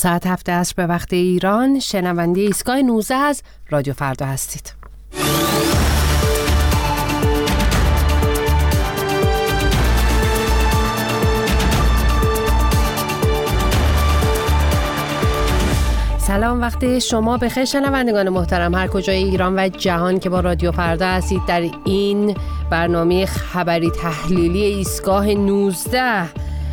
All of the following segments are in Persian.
ساعت 7 عصر به وقت ایران شنونده ایستگاه 19 از رادیو فردا هستید. سلام، وقت شما بخیر شنوندگان محترم هر کجای ایران و جهان که با رادیو فردا هستید. در این برنامه خبری تحلیلی ایستگاه 19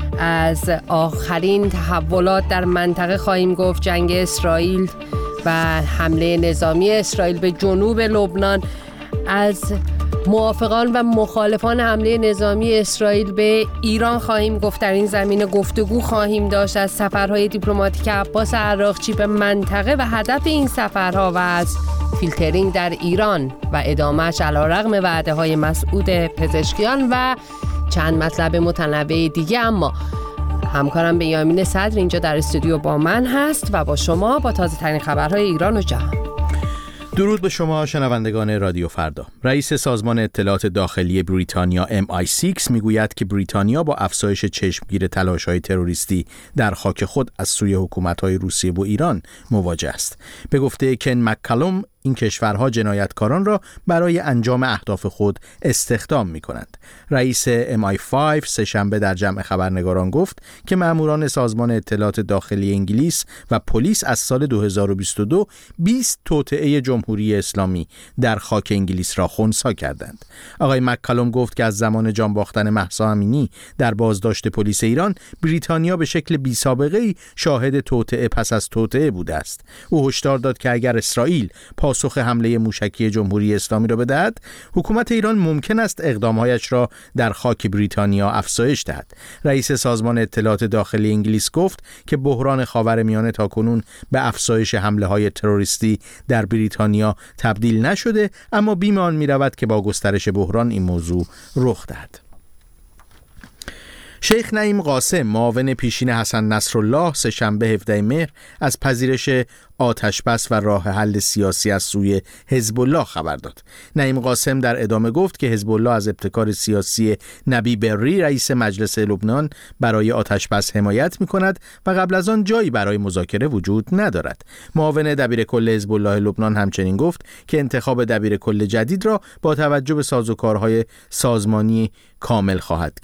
از آخرین تحولات در منطقه خواهیم گفت. جنگ اسرائیل و حمله نظامی اسرائیل به جنوب لبنان. از موافقان و مخالفان حمله نظامی اسرائیل به ایران خواهیم گفت. در این زمینه گفتگو خواهیم داشت از سفرهای دیپلماتیک عباس عراقچی به منطقه و هدف این سفرها و از فیلترینگ در ایران و ادامهش علیرغم وعده‌های مسعود پزشکیان و چند مطلب متنوع دیگه. اما همکارم بنیامین صدر اینجا در استودیو با من هست و با شما با تازه ترین خبرهای ایران و جهان. درود به شما شنوندگان رادیو فردا. رئیس سازمان اطلاعات داخلی بریتانیا MI6 میگوید که بریتانیا با افزایش چشمگیر تلاش‌های تروریستی در خاک خود از سوی حکومت‌های روسیه و ایران مواجه است. به گفته کن مک‌کالوم این کشورها جنایتکاران را برای انجام اهداف خود استخدام می‌کنند. رئیس MI5 سه‌شنبه در جمع خبرنگاران گفت که ماموران سازمان اطلاعات داخلی انگلیس و پلیس از سال 2022 20 توطئه جمهوری اسلامی در خاک انگلیس را خنثی کردند. آقای مک‌کالوم گفت که از زمان جان باختن مهسا امینی در بازداشت پلیس ایران، بریتانیا به شکل بی‌سابقه‌ای شاهد توطئه پس از توطئه بوده است. او هشدار داد که اگر اسرائیل پاسخ حمله موشکی جمهوری اسلامی را بدهد، حکومت ایران ممکن است اقدامهایش را در خاک بریتانیا افزایش دهد. رئیس سازمان اطلاعات داخلی انگلیس گفت که بحران خاورمیانه تاکنون به افزایش حمله‌های تروریستی در بریتانیا تبدیل نشده، اما بیم آن می‌رود که با گسترش بحران این موضوع رخ دهد. شیخ نعیم قاسم معاون پیشین حسن نصرالله سه‌شنبه 17 مهر از پذیرش آتش‌بس و راه حل سیاسی از سوی حزب الله خبر داد. نعیم قاسم در ادامه گفت که حزب الله از ابتکار سیاسی نبی بری رئیس مجلس لبنان برای آتش‌بس حمایت می‌کند و قبل از آن جایی برای مذاکره وجود ندارد. معاون دبیرکل حزب الله لبنان همچنین گفت که انتخاب دبیرکل جدید را با توجه به سازوکارهای سازمانی کامل خواهد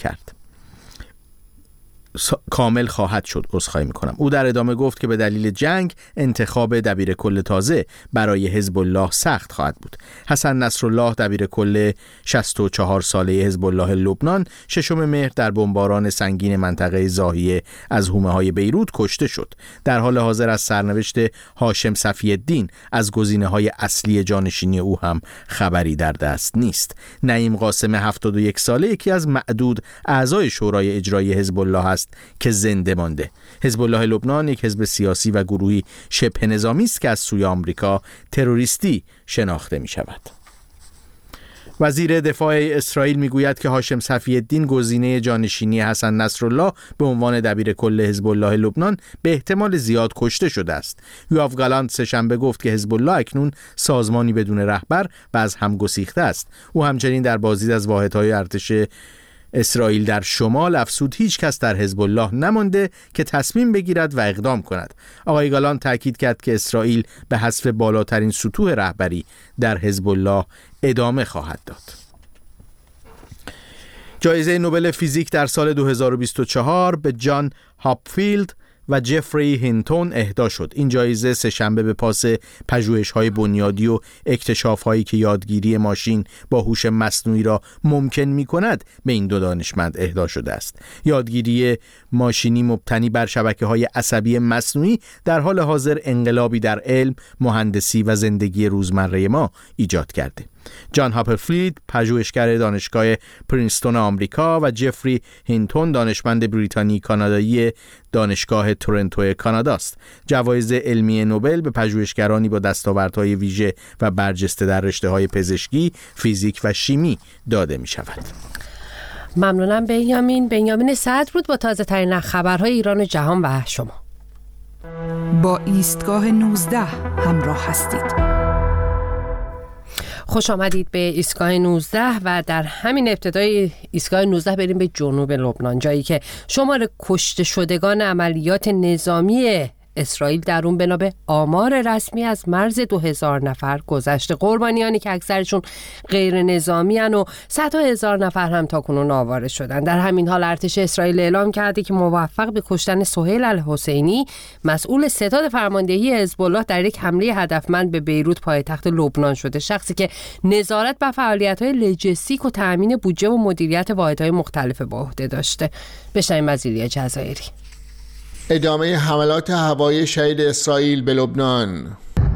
شد. او در ادامه گفت که به دلیل جنگ انتخاب دبیرکل تازه برای حزب الله سخت خواهد بود. حسن نصرالله دبیرکل 64 ساله حزب الله لبنان 6 مهر در بمباران سنگین منطقه زاهیه از حومه‌های بیروت کشته شد. در حال حاضر از سرنوشت هاشم صفی‌الدین از گزینه‌های اصلی جانشینی او هم خبری در دست نیست. نعیم قاسم 71 ساله یکی از معدود اعضای شورای اجرایی حزب الله است که زنده مانده. حزب الله لبنان یک حزب سیاسی و گروهی شبه نظامی است که از سوی آمریکا تروریستی شناخته می شود. وزیر دفاع اسرائیل میگوید که هاشم صفی‌الدین گزینه جانشینی حسن نصرالله به عنوان دبیرکل حزب الله لبنان به احتمال زیاد کشته شده است. یوآف گالانت سه‌شنبه گفت که حزب الله اکنون سازمانی بدون رهبر و از هم گسیخته است. او همچنین در بازدید از واحدهای ارتش اسرائیل در شمال افزود هیچ کس در حزب الله نمانده که تصمیم بگیرد و اقدام کند. آقای گالان تاکید کرد که اسرائیل به حذف بالاترین سطوح رهبری در حزب الله ادامه خواهد داد. جایزه نوبل فیزیک در سال 2024 به جان هاپفیلد و جفری هینتون اهدا شد. این جایزه سه‌شنبه به پاس پژوهش‌های بنیادی و اکتشاف‌هایی که یادگیری ماشین با هوش مصنوعی را ممکن می‌کند به این دو دانشمند اهدا شده است. یادگیری ماشینی مبتنی بر شبکه‌های عصبی مصنوعی در حال حاضر انقلابی در علم، مهندسی و زندگی روزمره ما ایجاد کرده. جان هاپفیلد پژوهشگر دانشگاه پرینستون آمریکا و جفری هینتون دانشمند بریتانی کانادایی دانشگاه تورنتو کانادا است. جوایز علمی نوبل به پژوهشگرانی با دستاوردهای ویژه و برجسته در رشته‌های پزشکی، فیزیک و شیمی داده می شود. ممنونم بنیامین صدر بود با تازه ترین خبرهای ایران و جهان و شما. با ایستگاه 19 همراه هستید. خوش آمدید به ایستگاه 19 و در همین ابتدای ایستگاه 19 بریم به جنوب لبنان، جایی که شمار کشته شدگان عملیات نظامی اسرائیل در اون بنا به آمار رسمی از مرز 2000 نفر گذشته. قربانیانی که اکثرشون غیر نظامی ان و صدها هزار نفر هم تاکنون آواره شدن. در همین حال ارتش اسرائیل اعلام کرده که موفق به کشتن سهیل الحسینی، مسئول ستاد فرماندهی حزب الله، در یک حمله هدفمند به بیروت پایتخت لبنان شده. شخصی که نظارت بر فعالیت‌های لوجستیک و تأمین بودجه و مدیریت واحدهای مختلف به عهده داشته. بشنویم از ایلیا جزایری. ادامه حملات هوایی شهید اسرائیل به لبنان.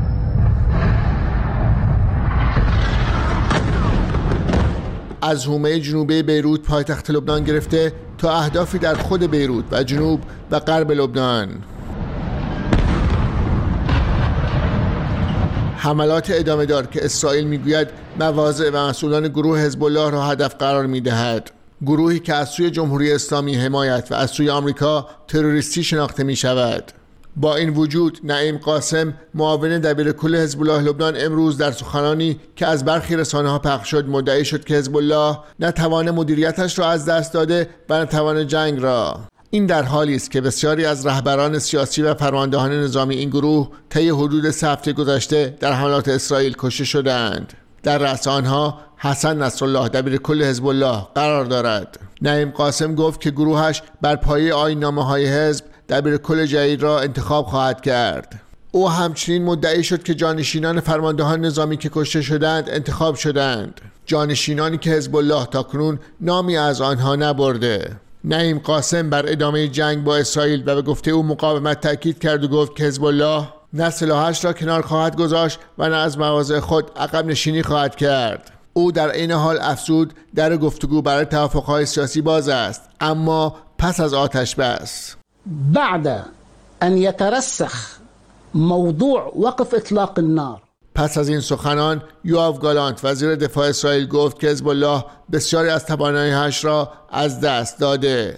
از حومه جنوبی بیروت پایتخت لبنان گرفته تا اهدافی در خود بیروت و جنوب و غرب لبنان. حملات ادامه دار که اسرائیل میگوید مواضع و مسئولان گروه حزب الله را هدف قرار میدهد. گروهی که از سوی جمهوری اسلامی حمایت و از سوی آمریکا تروریستی شناخته می شود. با این وجود نعیم قاسم، معاون دبیرکل حزب الله لبنان، امروز در سخنانی که از برخی رسانه‌ها پخش شد مدعی شد که حزب الله نه توان مدیریتش را از دست داده و نه توان جنگ را. این در حالی است که بسیاری از رهبران سیاسی و فرماندهان نظامی این گروه طی حدود 3 هفته گذشته در حملات اسرائیل کشته شدند. در رأس آنها حسن نصرالله دبیرکل حزب الله قرار دارد. نعیم قاسم گفت که گروهش بر پایه آیین‌نامه‌های حزب دبیرکل جدید را انتخاب خواهد کرد. او همچنین مدعی شد که جانشینان فرماندهان نظامی که کشته شدند انتخاب شدند، جانشینانی که حزب الله تاکنون نامی از آنها نبرده. نعیم قاسم بر ادامه جنگ با اسرائیل و به گفته او مقاومت تاکید کرد و گفت که حزب الله نه سلاحش را کنار خواهد گذاشت و نه از مواضع خود عقب نشینی خواهد کرد. او در این حال افزود در گفتگو برای توافق‌های سیاسی باز است، اما پس از آتش بس. بعد ان يترسخ موضوع وقف اطلاق النار. پس از این سخنان یوآف گالانت وزیر دفاع اسرائیل گفت که حزب الله بسیاری از توانایی‌هاش را از دست داده.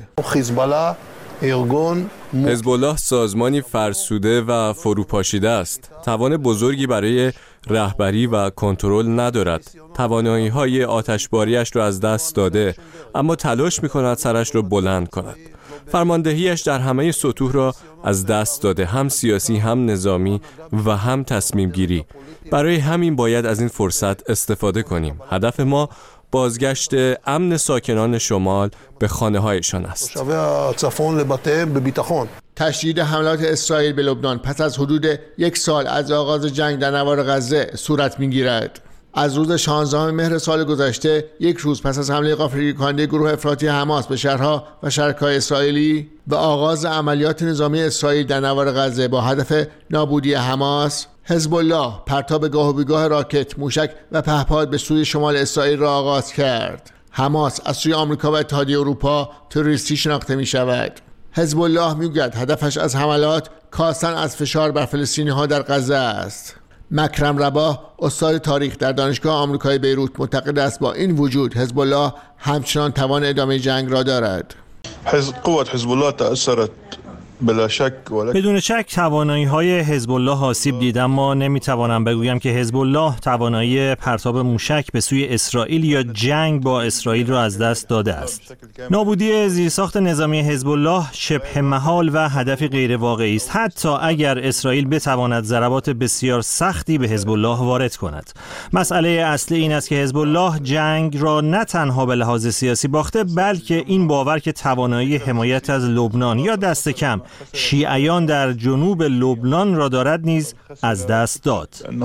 حزب الله سازمانی فرسوده و فروپاشیده است. توان بزرگی برای رهبری و کنترل ندارد. توانایی‌های آتشباریش را از دست داده، اما تلاش می‌کند سرش را بلند کند. فرماندهیش در همه سطوح را از دست داده، هم سیاسی، هم نظامی و هم تصمیم گیری. برای همین باید از این فرصت استفاده کنیم. هدف ما بازگشت امن ساکنان شمال به خانه‌هایشان است. تشدید حملات اسرائیل به لبنان پس از حدود 1 سال از آغاز جنگ در نوار غزه صورت می‌گیرد. از روز 16 مهر سال گذشته، 1 روز پس از حمله غافلگیر کننده گروه افراطی حماس به شهرها و شرکای اسرائیلی و آغاز عملیات نظامی اسرائیل در نوار غزه با هدف نابودی حماس، حزب الله پرتاب گاه و بیگاه راکت، موشک و پهپاد به سوی شمال اسرائیل را آغاز کرد. حماس از سوی آمریکا و اتحادیه اروپا تروریستی شناخته می شود. حزب الله میگوید هدفش از حملات کاستن از فشار بر فلسطینی‌ها در غزه است. مکرم رباح، استاد تاریخ در دانشگاه آمریکایی بیروت، معتقد است با این وجود حزب الله همچنان توان ادامه جنگ را دارد. قوة حزب الله تأثرت بلا شک، بدون شک توانایی‌های حزب الله آسیب دید، اما نمی‌توانم بگویم که حزب الله توانایی پرتاب موشک به سوی اسرائیل یا جنگ با اسرائیل را از دست داده است. نابودی زیرساخت نظامی حزب الله شبه محال و هدفی غیر واقعی است، حتی اگر اسرائیل بتواند ضربات بسیار سختی به حزب الله وارد کند. مسئله اصلی این است که حزب الله جنگ را نه تنها به لحاظ سیاسی باخته، بلکه این باور که توانایی حمایت از لبنان یا دست کم شیعیان در جنوب لبنان را دارد نیز از دست داد.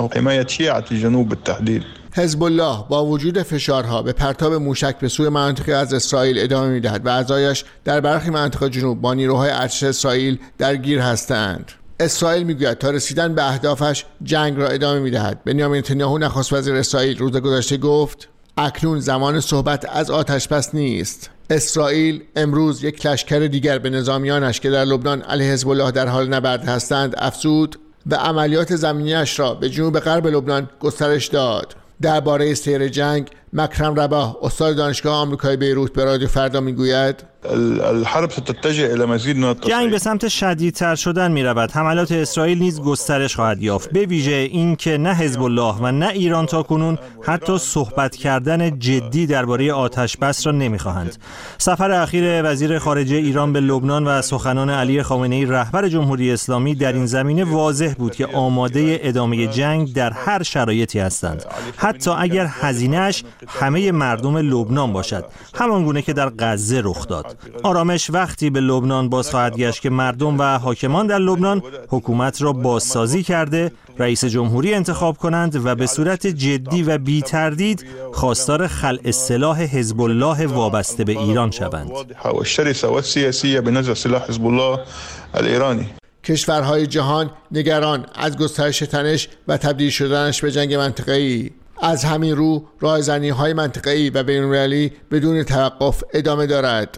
حزب الله با وجود فشارها به پرتاب موشک به سوی مناطقی از اسرائیل ادامه می‌دهد و اعضایش در برخی مناطق جنوب با نیروهای ارتش اسرائیل درگیر هستند. اسرائیل میگوید تا رسیدن به اهدافش جنگ را ادامه می‌دهد. بنیامین نتانیاهو نخست وزیر اسرائیل روز گذشته گفت اکنون زمان صحبت از آتشبس نیست. اسرائیل امروز یک لشکر دیگر به نظامیانش که در لبنان علیه حزب الله در حال نبرد هستند افزود و عملیات زمینیش را به جنوب غرب لبنان گسترش داد. درباره سیر جنگ، مکرم رباح، استاد دانشگاه آمریکایی بیروت به رادیو فردا میگوید الحرب ستتجه الى مزید من التصعید. جنگ به سمت شدیدتر شدن می رود. حملات اسرائیل نیز گسترش خواهد یافت. به ویژه این که نه حزب الله و نه ایران تاکنون حتی صحبت کردن جدی درباره آتش بس را نمی‌خواهند. سفر اخیر وزیر خارجه ایران به لبنان و سخنان علی خامنه‌ای رهبر جمهوری اسلامی در این زمینه واضح بود که آماده ادامه جنگ در هر شرایطی هستند، حتی اگر هزینه‌اش همه مردم لبنان باشد، همانگونه که در غزه رخ داد. آرامش وقتی به لبنان باز خواهد گشت که مردم و حاکمان در لبنان حکومت را بازسازی کرده، رئیس جمهوری انتخاب کنند و به صورت جدی و بی تردید خواستار خلع سلاح حزب الله وابسته به ایران شوند. کشورهای جهان نگران از گسترش تنش و تبدیل شدنش به جنگ منطقه‌ای. از همین رو راهزنی‌های منطقه‌ای و بین‌المللی بدون توقف ادامه دارد.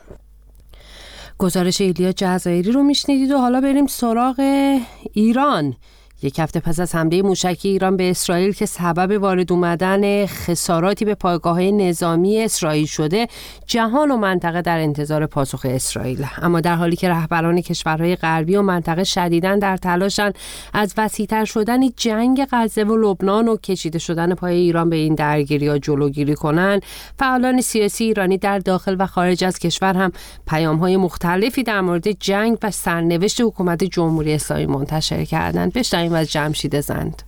گزارش ایلیا جزایری رو میشنیدید و حالا بریم سراغ ایران. یک هفته پس از حمله موشکی ایران به اسرائیل که سبب وارد اومدن خساراتی به پایگاه‌های نظامی اسرائیل شده، جهان و منطقه در انتظار پاسخ اسرائیل. اما در حالی که رهبران کشورهای غربی و منطقه شدیداً در تلاشن از وسیع‌تر شدن جنگ غزه و لبنان و کشیده شدن پای ایران به این درگیری‌ها جلوگیری کنند، فعالان سیاسی ایرانی در داخل و خارج از کشور هم پیام‌های مختلفی در مورد جنگ و سرنوشت حکومت جمهوری اسلامی منتشر کردند. از جمشید زند.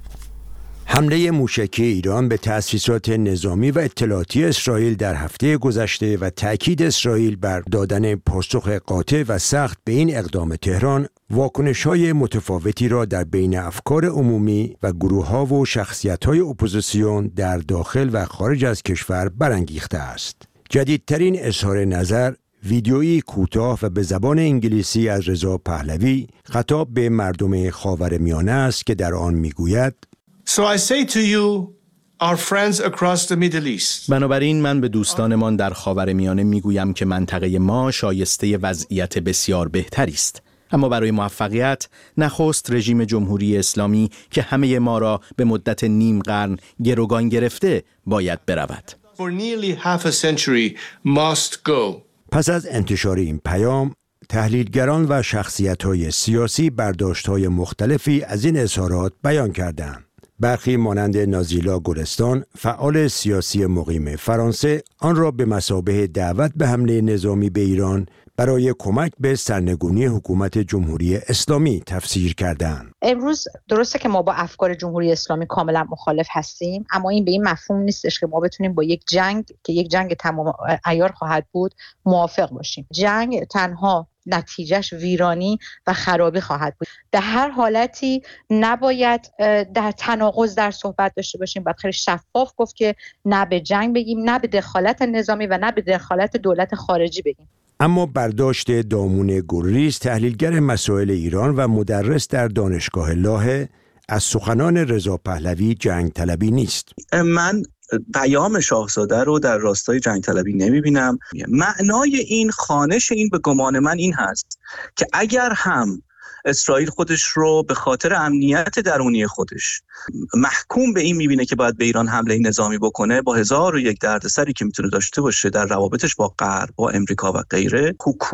حمله موشکی ایران به تأسیسات نظامی و اطلاعاتی اسرائیل در هفته گذشته و تأکید اسرائیل بر دادن پاسخ قاطع و سخت به این اقدام تهران، واکنش‌های متفاوتی را در بین افکار عمومی و گروه‌ها و شخصیت‌های اپوزیسیون در داخل و خارج از کشور برانگیخته است. جدیدترین اظهار نظر ویدیویی کوتاه و به زبان انگلیسی از رضا پهلوی خطاب به مردم خاورمیانه است که در آن میگوید: So I say to you, our friends across the Middle East. بنابراین من به دوستانمان در خاورمیانه میگویم که منطقه ما شایسته وضعیت بسیار بهتری است. اما برای موفقیت نخست رژیم جمهوری اسلامی که همه ما را به مدت نیم قرن گروگان گرفته باید برود. For nearly half a century must go. پس از انتشار این پیام، تحلیلگران و شخصیت‌های سیاسی برداشت‌های مختلفی از این اظهارات بیان کردند. برخی مانند نازیلا گلستان، فعال سیاسی مقیم فرانسه، آن را به مثابه دعوت به حمله نظامی به ایران برای کمک به سرنگونی حکومت جمهوری اسلامی تفسیر کردند. امروز درسته که ما با افکار جمهوری اسلامی کاملا مخالف هستیم، اما این به این مفهوم نیستش که ما بتونیم با یک جنگ که یک جنگ تمام عیار خواهد بود موافق باشیم. جنگ تنها نتیجهش ویرانی و خرابی خواهد بود. در هر حالتی نباید در تناقض در صحبت داشته باشیم. باید خیلی شفاف گفت که نه به جنگ بگیم، نه به دخالت نظامی و نه به دخالت دولت خارجی بگیم. اما برداشت دامون گلریز، تحلیلگر مسائل ایران و مدرس در دانشگاه لاهه، از سخنان رضا پهلوی جنگ طلبی نیست. من پیام شاهزاده رو در راستای جنگ طلبی نمیبینم. معنای این خوانش این به گمان من این هست که اگر هم اسرائیل خودش رو به خاطر امنیت درونی خودش محکوم به این میبینه که باید به ایران حمله نظامی بکنه، با 1001 دردسری که میتونه داشته باشه در روابطش با غرب، با امریکا و غیره،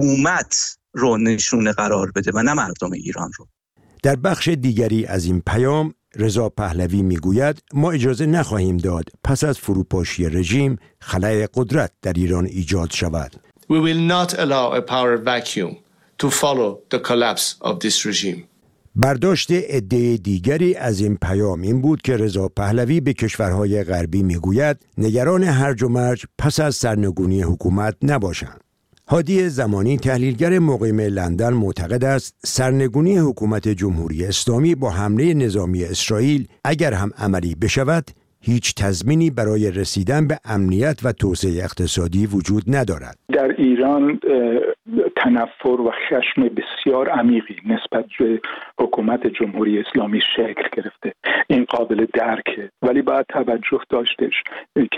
حکومت رو نشونه قرار بده و نه مردم ایران رو. در بخش دیگری از این پیام، رضا پهلوی میگوید ما اجازه نخواهیم داد پس از فروپاشی رژیم خلأ قدرت در ایران ایجاد شود. We will not allow a power vacuum to follow the collapse of this regime. برداشت عده دیگری از این پیام این بود که رضا پهلوی به کشورهای غربی میگوید نگران هرج و مرج پس از سرنگونی حکومت نباشند. هادی زمانی، تحلیلگر مقیم لندن، معتقد است سرنگونی حکومت جمهوری اسلامی با حمله نظامی اسرائیل اگر هم عملی بشود، هیچ تضمینی برای رسیدن به امنیت و توسعه اقتصادی وجود ندارد. در ایران تنفر و خشم بسیار عمیقی نسبت به حکومت جمهوری اسلامی شکل گرفته. این قابل درکه، ولی باید توجه داشتش که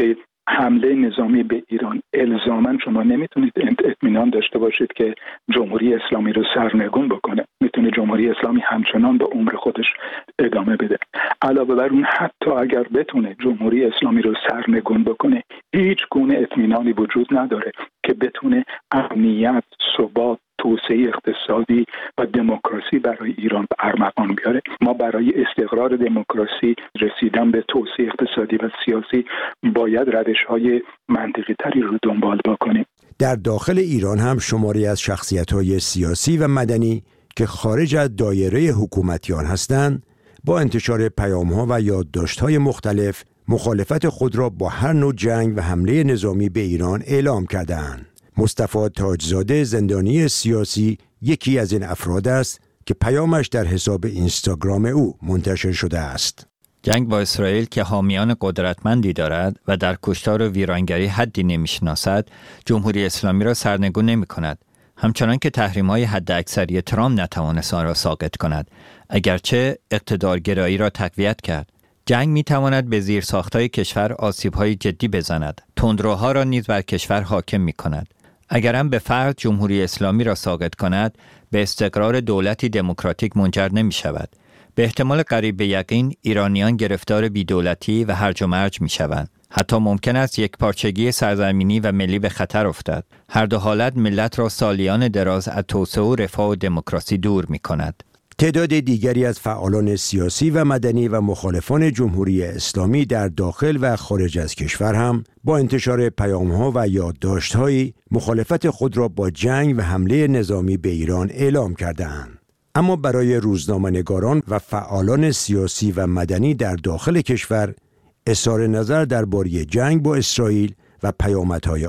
حمله نظامی به ایران الزاماً شما نمیتونید اطمینان داشته باشید که جمهوری اسلامی رو سرنگون بکنه. میتونه جمهوری اسلامی همچنان به عمر خودش ادامه بده. علاوه بر اون حتی اگر بتونه جمهوری اسلامی رو سرنگون بکنه، هیچ گونه اطمینانی وجود نداره که بتونه امنیت، ثبات، توسعه اقتصادی و دموکراسی برای ایران به ارمغان بیاره. ما برای استقرار دموکراسی، رسیدن به توسعه اقتصادی و سیاسی باید روش‌های منطقی تری رو دنبال بکنیم. در داخل ایران هم شماری از شخصیت‌های سیاسی و مدنی که خارج از دایره حکومتیان هستند با انتشار پیام‌ها و یادداشت‌های مختلف مخالفت خود را با هر نوع جنگ و حمله نظامی به ایران اعلام کردند. مصطفی تاجزاده زندانی سیاسی یکی از این افراد است که پیامش در حساب اینستاگرام او منتشر شده است. جنگ با اسرائیل که حامیان قدرتمندی دارد و در کشتار و ویرانگری حدی نمی‌شناسد، جمهوری اسلامی را سرنگون نمی‌کند. همچنان که تحریم‌های حداکثری ترامپ نتوانست آن را ساقط کند، اگرچه اقتدارگرایی را تقویت کرد. جنگ می‌تواند به زیرساخت‌های کشور آسیب‌های جدی بزند. تندروها را نیز بر کشور حاکم می‌کند. اگر هم به فرد جمهوری اسلامی را ساقط کند، به استقرار دولتی دموکراتیک منجر نمی‌شود. به احتمال قریب به یقین ایرانیان گرفتار بی‌دولتی و هرج و مرج می‌شوند. حتی ممکن است یک پارچگی سرزمینی و ملی به خطر افتد. هر دو حالت ملت را سالیان دراز از توسعه و رفاه و دموکراسی دور می‌کند. تعداد دیگری از فعالان سیاسی و مدنی و مخالفان جمهوری اسلامی در داخل و خارج از کشور هم با انتشار پیام‌ها و یادداشت‌های مخالفت خود را با جنگ و حمله نظامی به ایران اعلام کرده‌اند. اما برای روزنامه‌نگاران و فعالان سیاسی و مدنی در داخل کشور اظهار نظر درباره جنگ با اسرائیل و پیامدهای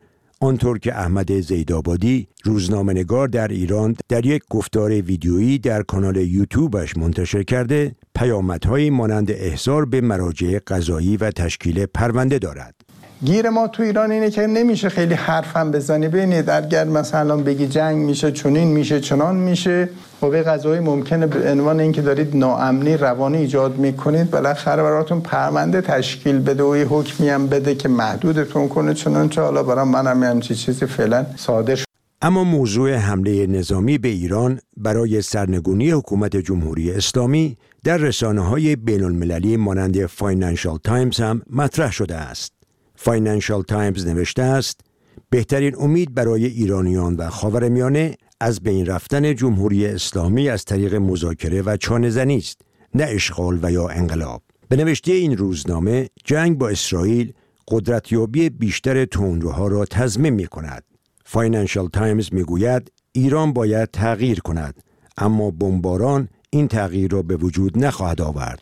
آنطور که احمد زیدآبادی روزنامه‌نگار در ایران در یک گفتار ویدیویی در کانال یوتیوبش منتشر کرده، پیامدهایی مانند احضار به مراجع قضایی و تشکیل پرونده دارد. گیر ما تو ایران اینه که نمیشه خیلی حرفم بزنی. ببینید اگر مثلا بگی جنگ میشه چنین میشه چنان میشه، قوه قضایی ممکنه به عنوان اینکه دارید ناامنی روانی ایجاد میکنید بالاخره براتون پرونده تشکیل بده و یه حکمی هم بده که محدودتون کنه، چنانچه حالا برام منم همچین چیزی فعلا صادر شد. اما موضوع حمله نظامی به ایران برای سرنگونی حکومت جمهوری اسلامی در رسانه‌های بین‌المللی مانند فاینانشال تایمز هم مطرح شده است. فاینانشال تایمز نوشته است بهترین امید برای ایرانیان و خاورمیانه از بین رفتن جمهوری اسلامی از طریق مذاکره و چانه‌زنی است، نه اشغال و یا انقلاب. به نوشته این روزنامه جنگ با اسرائیل قدرتیابی بیشتر تندروها را تضمین می‌کند. فاینانشال تایمز میگوید ایران باید تغییر کند، اما بمباران این تغییر را به وجود نخواهد آورد.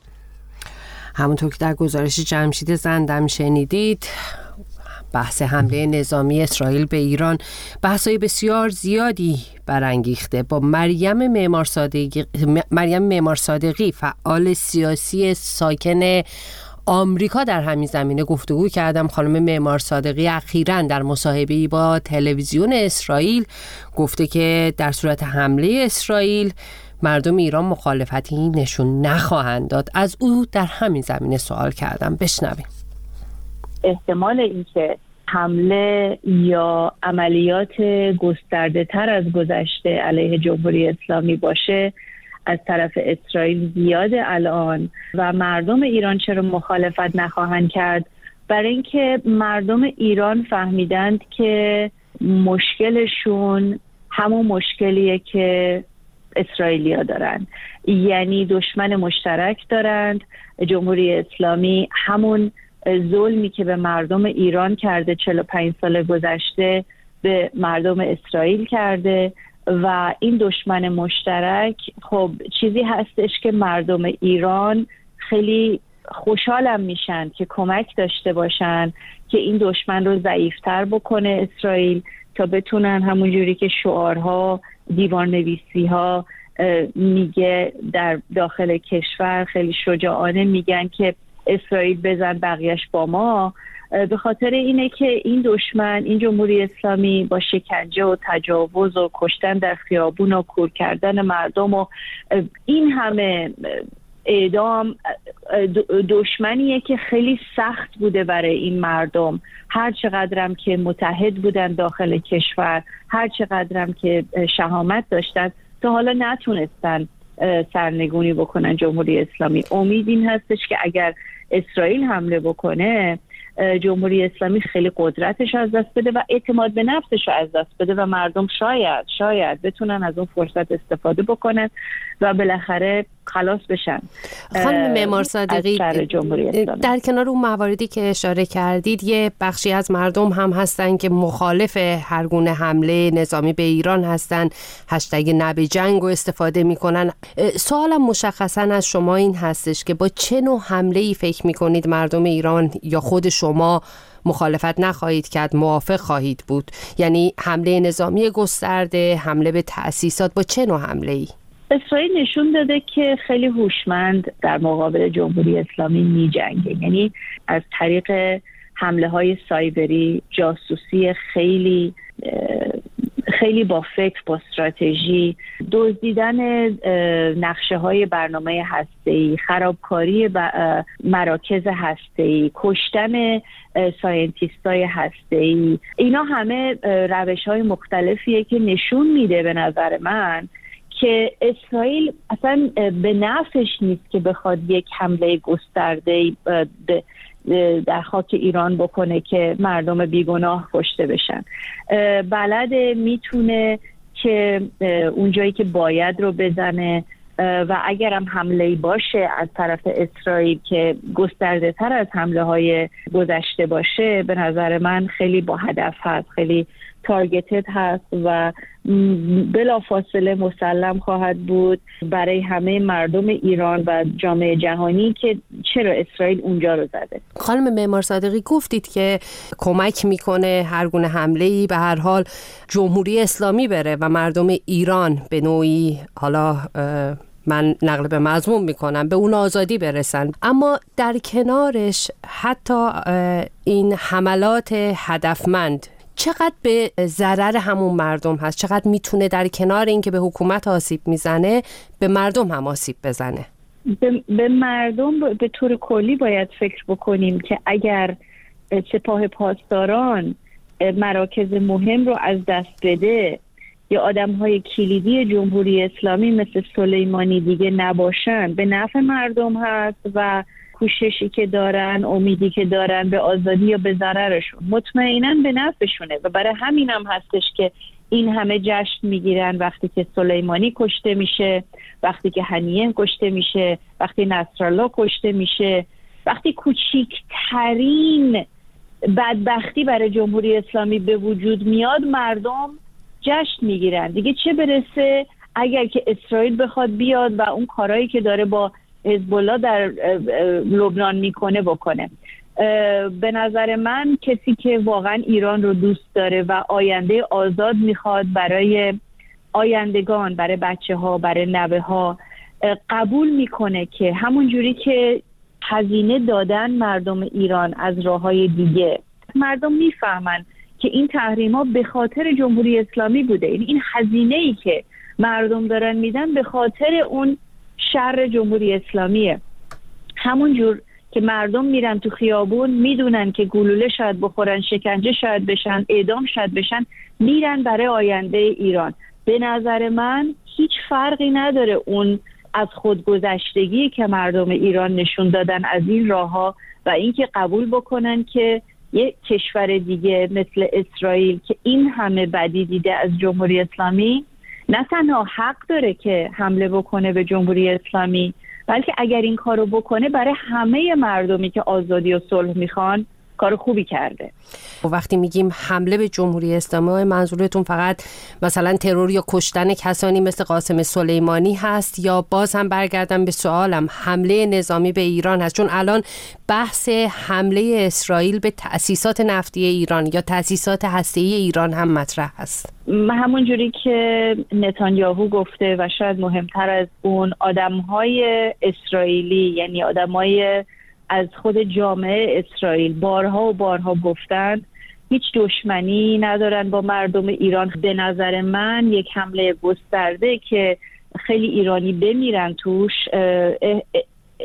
همونطور که در گزارش جمشید زندم شنیدید، بحث حمله نظامی اسرائیل به ایران بحث‌های بسیار زیادی برانگیخته. با مریم معمار صادقی فعال سیاسی ساکن آمریکا در همین زمینه گفتگو کردم. خانم معمار صادقی اخیراً در مصاحبه‌ای با تلویزیون اسرائیل گفته که در صورت حمله اسرائیل مردم ایران مخالفتی نشون نخواهند داد. از او در همین زمینه سوال کردم، بشنویم. احتمال اینکه حمله یا عملیات گسترده تر از گذشته علیه جمهوری اسلامی باشه از طرف اسرائیل زیاده الان و مردم ایران چرا مخالفت نخواهند کرد؟ برای اینکه مردم ایران فهمیدند که مشکلشون همون مشکلیه که اسرائیلیا دارن، یعنی دشمن مشترک دارند. جمهوری اسلامی همون ظلمی که به مردم ایران کرده 45 سال گذشته به مردم اسرائیل کرده و این دشمن مشترک خب چیزی هستش که مردم ایران خیلی خوشحالم میشن که کمک داشته باشن که این دشمن رو ضعیفتر بکنه اسرائیل، تا بتونن همونجوری که شعارها دیوان نویسی ها میگه در داخل کشور خیلی شجاعانه میگن که اسرائیل بزن بقیهش با ما، به خاطر اینه که این دشمن، این جمهوری اسلامی با شکنجه و تجاوز و کشتن در خیابون و کور کردن مردم و این همه اعدام دشمنیه که خیلی سخت بوده برای این مردم، هر چقدرم که متحد بودن داخل کشور، هر چقدرم که شهامت داشتن، تا حالا نتونستن سرنگونی بکنن جمهوری اسلامی. امید این هستش که اگر اسرائیل حمله بکنه جمهوری اسلامی خیلی قدرتش از دست بده و اعتماد به نفسش از دست بده و مردم شاید بتونن از اون فرصت استفاده بکنن و بالاخره خلاص بشن. خانم معمار صادقی، در کنار اون مواردی که اشاره کردید یه بخشی از مردم هم هستن که مخالف هر گونه حمله نظامی به ایران هستن، هشتگ نه به جنگ رو استفاده میکنن. سوالم مشخصا از شما این هستش که با چه نوع حمله‌ای فکر میکنید مردم ایران یا خود شما مخالفت نخواهید کرد، موافق خواهید بود؟ یعنی حمله نظامی گسترده، حمله به تأسیسات، با چه نوع حمله‌ای؟ اسرائیل نشون داده که خیلی هوشمند در مقابل جمهوری اسلامی می جنگه. یعنی از طریق حمله های سایبری، جاسوسی خیلی با فکر، با استراتژی، دزدیدن نقشه های برنامه هسته‌ای، خرابکاری مراکز هسته‌ای، کشتن ساینتیستای هسته‌ای، اینا همه روش های مختلفیه که نشون میده به نظر من که اسرائیل اصلا به نفعش نیست که بخواد یک حمله گسترده در خاک ایران بکنه که مردم بیگناه کشته بشن. بلده میتونه که اونجایی که باید رو بزنه و اگرم حمله‌ای باشه از طرف اسرائیل که گسترده تر از حمله های گذشته باشه، به نظر من خیلی با هدف هست، خیلی تارگتد هست و بلافاصله مسلم خواهد بود برای همه مردم ایران و جامعه جهانی که چرا اسرائیل اونجا رو زده. خانم معمار صادقی، گفتید که کمک میکنه هر گونه حمله‌ای به هر حال جمهوری اسلامی بره و مردم ایران به نوعی، حالا من نقل به مضمون میکنم، به اون آزادی برسن. اما در کنارش حتی این حملات هدفمند چقدر به ضرر همون مردم هست؟ چقدر میتونه در کنار این که به حکومت آسیب میزنه به مردم هم آسیب بزنه؟ به مردم به طور کلی باید فکر بکنیم که اگر سپاه پاسداران مراکز مهم رو از دست بده یا آدم‌های کلیدی جمهوری اسلامی مثل سلیمانی دیگه نباشن، به نفع مردم هست و کوششی که دارن، امیدی که دارن به آزادی یا به ضررشون مطمئناً به نفعشونه و برای همین هم هستش که این همه جشن میگیرن وقتی که سلیمانی کشته میشه، وقتی که هنیه کشته میشه، وقتی نصرالله کشته میشه، وقتی کوچیکترین بدبختی برای جمهوری اسلامی به وجود میاد مردم جشن میگیرن. دیگه چه برسه اگر که اسرائیل بخواد بیاد و اون کارهایی که داره با حزب الله در لبنان میکنه بکنه. به نظر من کسی که واقعا ایران رو دوست داره و آینده آزاد میخواد برای آیندگان، برای بچه ها، برای نوه ها، قبول میکنه که همون جوری که هزینه دادن مردم ایران از راههای دیگه، مردم میفهمن که این تحریما به خاطر جمهوری اسلامی بوده. این هزینه‌ای که مردم دارن میدن به خاطر اون شر جمهوری اسلامیه. همون جور که مردم میرن تو خیابون میدونن که گلوله شاید بخورن، شکنجه شاید بشن، اعدام شاید بشن، میرن برای آینده ایران. به نظر من هیچ فرقی نداره اون از خودگذشتگی که مردم ایران نشون دادن از این راهها و اینکه قبول بکنن که یک کشور دیگه مثل اسرائیل که این همه بدی دیده از جمهوری اسلامی نه تنها حق داره که حمله بکنه به جمهوری اسلامی، بلکه اگر این کارو بکنه برای همه مردمی که آزادی و صلح میخوان کار خوبی کرده. وقتی میگیم حمله به جمهوری اسلامی، منظورتون فقط مثلا ترور یا کشتن کسانی مثل قاسم سلیمانی هست یا باز هم برگردم به سوالم حمله نظامی به ایران هست؟ چون الان بحث حمله اسرائیل به تأسیسات نفتی ایران یا تأسیسات هسته‌ای ایران هم مطرح هست. همون جوری که نتانیاهو گفته و شاید مهمتر از اون، آدم‌های اسرائیلی یعنی آدم‌های از خود جامعه اسرائیل بارها و بارها گفتند هیچ دشمنی ندارن با مردم ایران. به نظر من یک حمله گسترده که خیلی ایرانی بمیرن توش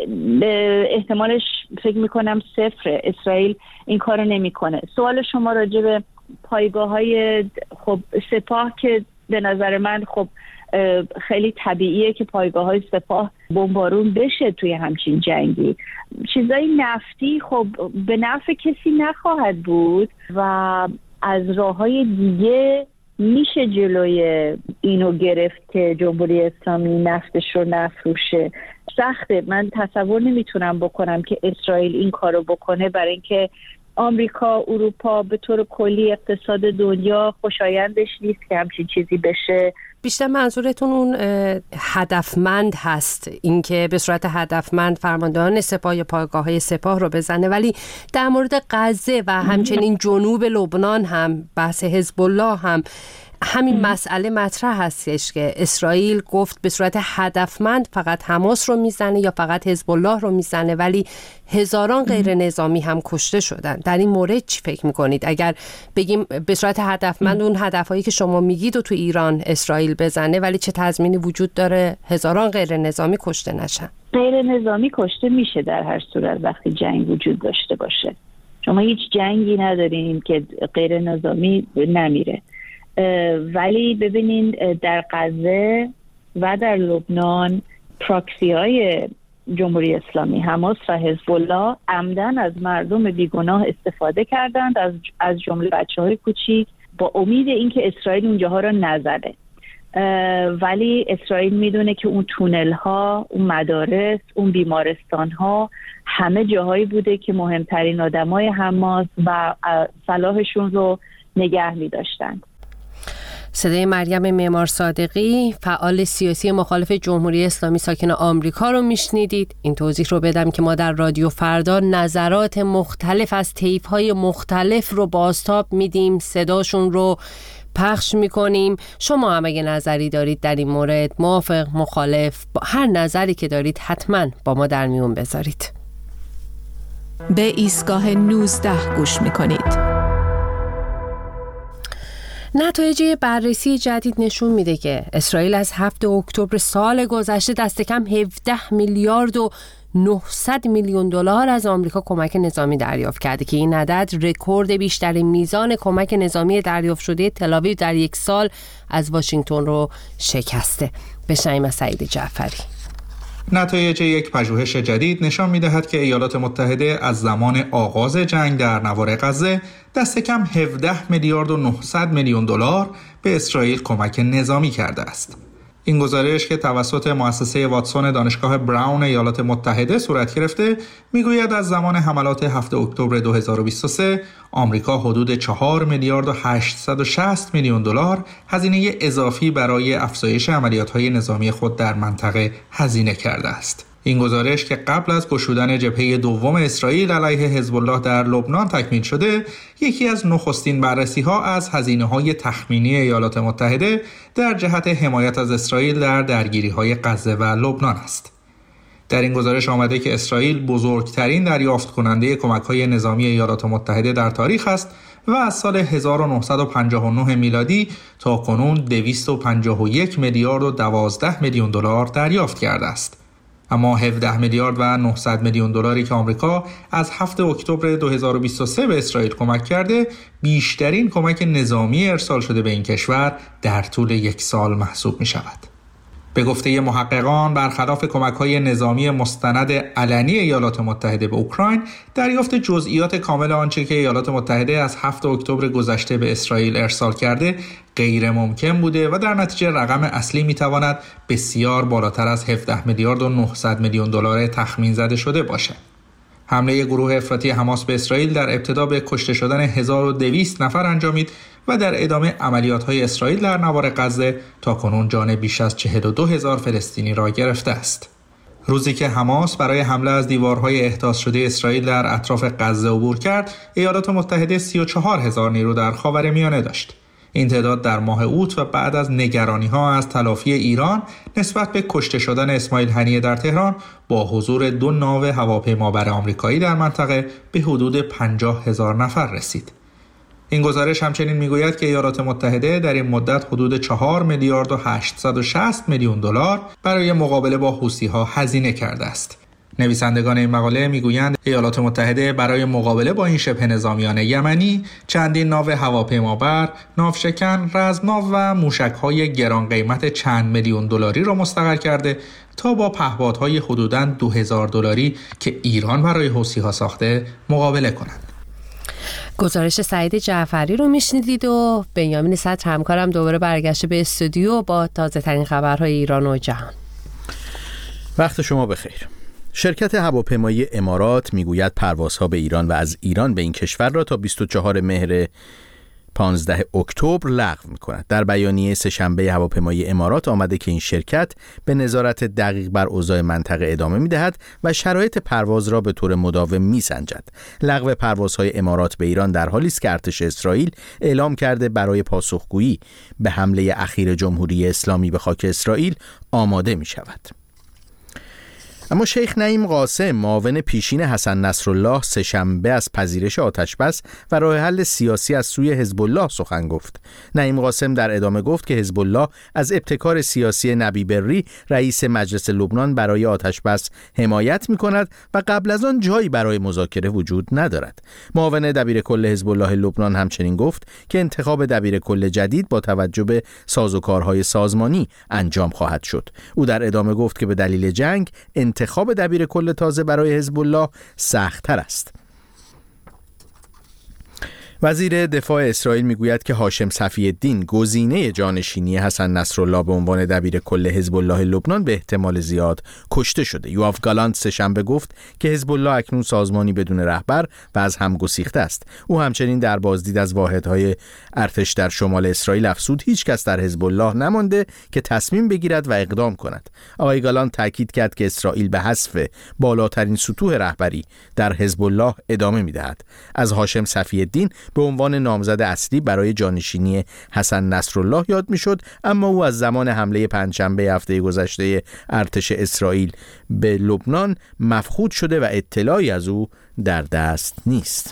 احتمالش فکر میکنم صفره. اسرائیل این کارو نمیکنه. سوال شما راجع به پایگاه‌های خب سپاه که به نظر من خب خیلی طبیعیه که پایگاه‌های سپاه بمبارون بشه توی همچین جنگی. چیزای نفتی خب به نفع کسی نخواهد بود و از راه‌های دیگه میشه جلوی اینو گرفت که جمهوری اسلامی نفتش رو نفروشه. سخته. من تصور نمیتونم بکنم که اسرائیل این کارو بکنه، برای اینکه آمریکا، اروپا به طور کلی اقتصاد دنیا خوشایندش نیست که همچین چیزی بشه. بیشتر منظورتون اون هدفمند هست، اینکه به صورت هدفمند فرماندهان سپاه یا پایگاه‌های سپاه رو بزنه. ولی در مورد غزه و همچنین جنوب لبنان هم بحث حزب الله هم همین مسئله مطرح هستش که اسرائیل گفت به صورت هدفمند فقط حماس رو میزنه یا فقط حزب الله رو میزنه، ولی هزاران غیر نظامی هم کشته شدن. در این مورد چی فکر میکنید؟ اگر بگیم به صورت هدفمند اون هدفهایی که شما میگید و تو ایران اسرائیل بزنه، ولی چه تضمینی وجود داره هزاران غیر نظامی کشته نشن؟ غیر نظامی کشته میشه در هر صورت وقتی جنگ وجود داشته باشه. شما هیچ جنگی ندارین که غیر نظامی نمیره. ولی ببینین در غزه و در لبنان پراکسی های جمهوری اسلامی، حماس و حزب الله عمدن از مردم بیگناه استفاده کردند، از جمله بچه‌های کوچیک، با امید اینکه اسرائیل اونجاها را نزده. ولی اسرائیل میدونه که اون تونل ها، اون مدارس، اون بیمارستان ها همه جاهایی بوده که مهمترین آدمای حماس و صلاحشون رو نگه می‌داشتند. صدای مریم معمار صادقی، فعال سیاسی مخالف جمهوری اسلامی ساکن آمریکا رو میشنیدید. این توضیح رو بدم که ما در رادیو فردا نظرات مختلف از طیف‌های مختلف رو بازتاب میدیم، صداشون رو پخش میکنیم. شما هم اگه نظری دارید در این مورد، موافق، مخالف، با هر نظری که دارید حتما با ما در میون بذارید. به ایستگاه 19 گوش میکنید. نتایج بررسی جدید نشون میده که اسرائیل از 7 اکتبر سال گذشته دست کم 17 میلیارد و 900 میلیون دلار از آمریکا کمک نظامی دریافت کرده که این عدد رکورد بیشترین میزان کمک نظامی دریافت شده تل‌آویو در یک سال از واشنگتن رو شکسته. بشنویم از سعید جعفری. نتایج یک پژوهش جدید نشان می‌دهد که ایالات متحده از زمان آغاز جنگ در نوار غزه دست کم 17 میلیارد و 900 میلیون دلار به اسرائیل کمک نظامی کرده است. این گزارش که توسط مؤسسه واتسون دانشگاه براون ایالات متحده صورت گرفته میگوید از زمان حملات 7 اکتبر 2023 آمریکا حدود 4 میلیارد و 860 میلیون دلار هزینه اضافی برای افزایش عملیات‌های نظامی خود در منطقه هزینه کرده است. این گزارش که قبل از گشودن جبهه دوم اسرائیل علیه حزب الله در لبنان تکمیل شده، یکی از نخستین بررسی‌ها از هزینه‌های تخمینی ایالات متحده در جهت حمایت از اسرائیل در درگیری‌های غزه و لبنان است. در این گزارش آمده که اسرائیل بزرگترین دریافت کننده کمک‌های نظامی ایالات متحده در تاریخ است و از سال 1959 میلادی تا کنون 251 میلیارد و 12 میلیون دلار دریافت کرده است. اما 17 میلیارد و 900 میلیون دلاری که آمریکا از 7 اکتبر 2023 به اسرائیل کمک کرده، بیشترین کمک نظامی ارسال شده به این کشور در طول یک سال محسوب می شود. به گفته محققان، برخلاف کمک‌های نظامی مستند علنی ایالات متحده به اوکراین، دریافت جزئیات کامل آنچه که ایالات متحده از 7 اکتبر گذشته به اسرائیل ارسال کرده غیر ممکن بوده و در نتیجه رقم اصلی میتواند بسیار بالاتر از 17 میلیارد و 900 میلیون دلار تخمین زده شده باشد. حمله گروه افراطی حماس به اسرائیل در ابتدا به کشته شدن 1200 نفر انجامید و در ادامه عملیات‌های اسرائیل در نوار غزه تا کنون جان بیش از 42000 فلسطینی را گرفته است. روزی که حماس برای حمله از دیوارهای احداث شده اسرائیل در اطراف غزه عبور کرد، ایالات متحده 34000 نیرو در خاورمیانه داشت. این تعداد در ماه اوت و بعد از نگرانی‌ها از تلافی ایران نسبت به کشته شدن اسماعیل هنیه در تهران با حضور 2 ناو هواپیمابر آمریکایی در منطقه به حدود 50000 نفر رسید. این گزارش همچنین میگوید که ایالات متحده در این مدت حدود 4 میلیارد و 860 میلیون دلار برای مقابله با حوثی‌ها هزینه کرده است. نویسندگان این مقاله میگویند ایالات متحده برای مقابله با این شبه نظامیان یمنی چندین ناو هواپیمابر، ناوشکن، رزمناو و موشک‌های گران قیمت چند میلیون دلاری را مستقر کرده تا با پهپادهای حدوداً 2000 دلاری که ایران برای حوثی‌ها ساخته مقابله کنند. گزارش سعید جعفری رو میشنیدید و بنیامین صدر همکارم دوباره برگشته به استودیو با تازه ترین خبرهای ایران و جهان. وقت شما بخیر. شرکت هواپیمایی امارات میگوید پروازها به ایران و از ایران به این کشور را تا 24 مهر 15 اکتبر لغو می‌کند. در بیانیه سه‌شنبه هواپیمایی امارات آمده که این شرکت به نظارت دقیق بر اوضاع منطقه ادامه می‌دهد و شرایط پرواز را به طور مداوم می‌سنجد. لغو پروازهای امارات به ایران در حالی است که ارتش اسرائیل اعلام کرده برای پاسخگویی به حمله اخیر جمهوری اسلامی به خاک اسرائیل آماده می‌شود. اما شیخ نعیم قاسم معاون پیشین حسن نصرالله سه‌شنبه از پذیرش آتشبس و راه حل سیاسی از سوی حزب الله سخن گفت. نعیم قاسم در ادامه گفت که حزب الله از ابتکار سیاسی نبی بری رئیس مجلس لبنان برای آتشبس حمایت می‌کند و قبل از آن جایی برای مذاکره وجود ندارد. معاون دبیرکل حزب الله لبنان همچنین گفت که انتخاب دبیرکل جدید با توجه به سازوکارهای سازمانی انجام خواهد شد. او در ادامه گفت که به دلیل جنگ انتخاب دبیرکل تازه برای حزب الله سخت‌تر است. وزیر دفاع اسرائیل میگوید که هاشم صفی‌الدین گزینه جانشینی حسن نصرالله به عنوان دبیرکل حزب الله لبنان به احتمال زیاد کشته شده. یوآف گالانت سه‌شنبه گفت که حزب الله اکنون سازمانی بدون رهبر و از هم گسیخته است. او همچنین در بازدید از واحدهای ارتش در شمال اسرائیل افزود هیچ کس در حزب الله نمانده که تصمیم بگیرد و اقدام کند. آقای گالانت تاکید کرد که اسرائیل به حذف بالاترین سطوح رهبری در حزب الله ادامه می‌دهد. از هاشم صفی‌الدین به عنوان نامزد اصلی برای جانشینی حسن نصرالله یاد میشد، اما او از زمان حمله پنجشنبه هفته گذشته ارتش اسرائیل به لبنان مفقود شده و اطلاعی از او در دست نیست.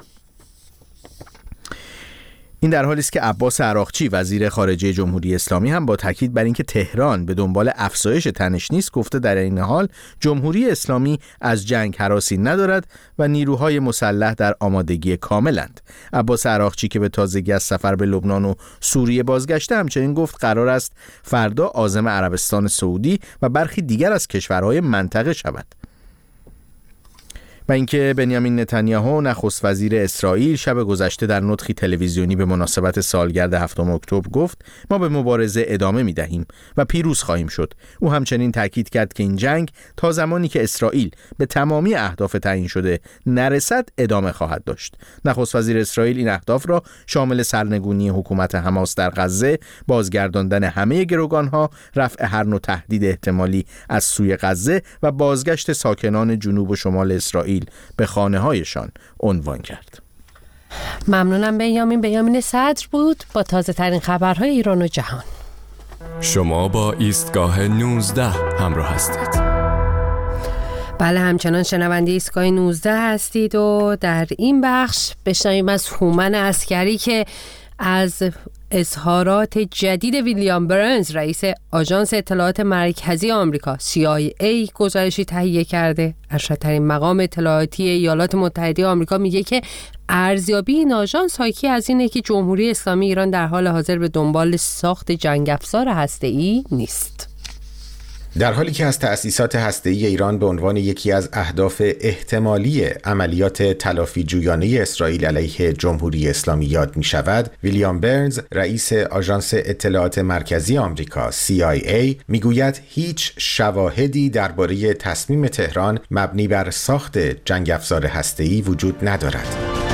این در حالی است که عباس عراقچی وزیر خارجه جمهوری اسلامی هم با تاکید بر اینکه تهران به دنبال افزایش تنش نیست گفته در این حال جمهوری اسلامی از جنگ هراسی ندارد و نیروهای مسلح در آمادگی کاملند. عباس عراقچی که به تازگی از سفر به لبنان و سوریه بازگشته همچنین گفت قرار است فردا عازم عربستان سعودی و برخی دیگر از کشورهای منطقه شود. و اینکه بنیامین نتانیاهو نخست وزیر اسرائیل شب گذشته در نطقی تلویزیونی به مناسبت سالگرد 7 اکتبر گفت ما به مبارزه ادامه می‌دهیم و پیروز خواهیم شد. او همچنین تاکید کرد که این جنگ تا زمانی که اسرائیل به تمامی اهداف تعیین شده نرسد ادامه خواهد داشت. نخست وزیر اسرائیل این اهداف را شامل سرنگونی حکومت حماس در غزه، بازگرداندن همه گروگان‌ها، رفع هر نوع تهدید احتمالی از سوی غزه و بازگشت ساکنان جنوب و شمال اسرائیل به خانه‌هایشان عنوان کرد. ممنونم بنیامین صدر بود با تازه ترین خبرهای ایران و جهان. شما با ایستگاه 19 همراه هستید. بله، همچنان شنونده ایستگاه 19 هستید و در این بخش بشنویم از هومن عسکری که از اظهارات جدید ویلیام برنز رئیس آژانس اطلاعات مرکزی آمریکا CIA گزارشی تهیه کرده. ارشدترین مقام اطلاعاتی ایالات متحده آمریکا میگه که ارزیابی این آژانس حاکی از اینه که جمهوری اسلامی ایران در حال حاضر به دنبال ساخت جنگ افزار هسته‌ای نیست. در حالی که از تأسیسات هسته‌ای ایران به عنوان یکی از اهداف احتمالی عملیات تلافی جویانه اسرائیل علیه جمهوری اسلامی یاد می شود، ویلیام برنز رئیس آژانس اطلاعات مرکزی آمریکا CIA می گوید هیچ شواهدی درباره تصمیم تهران مبنی بر ساخت جنگ افزار هسته‌ای وجود ندارد.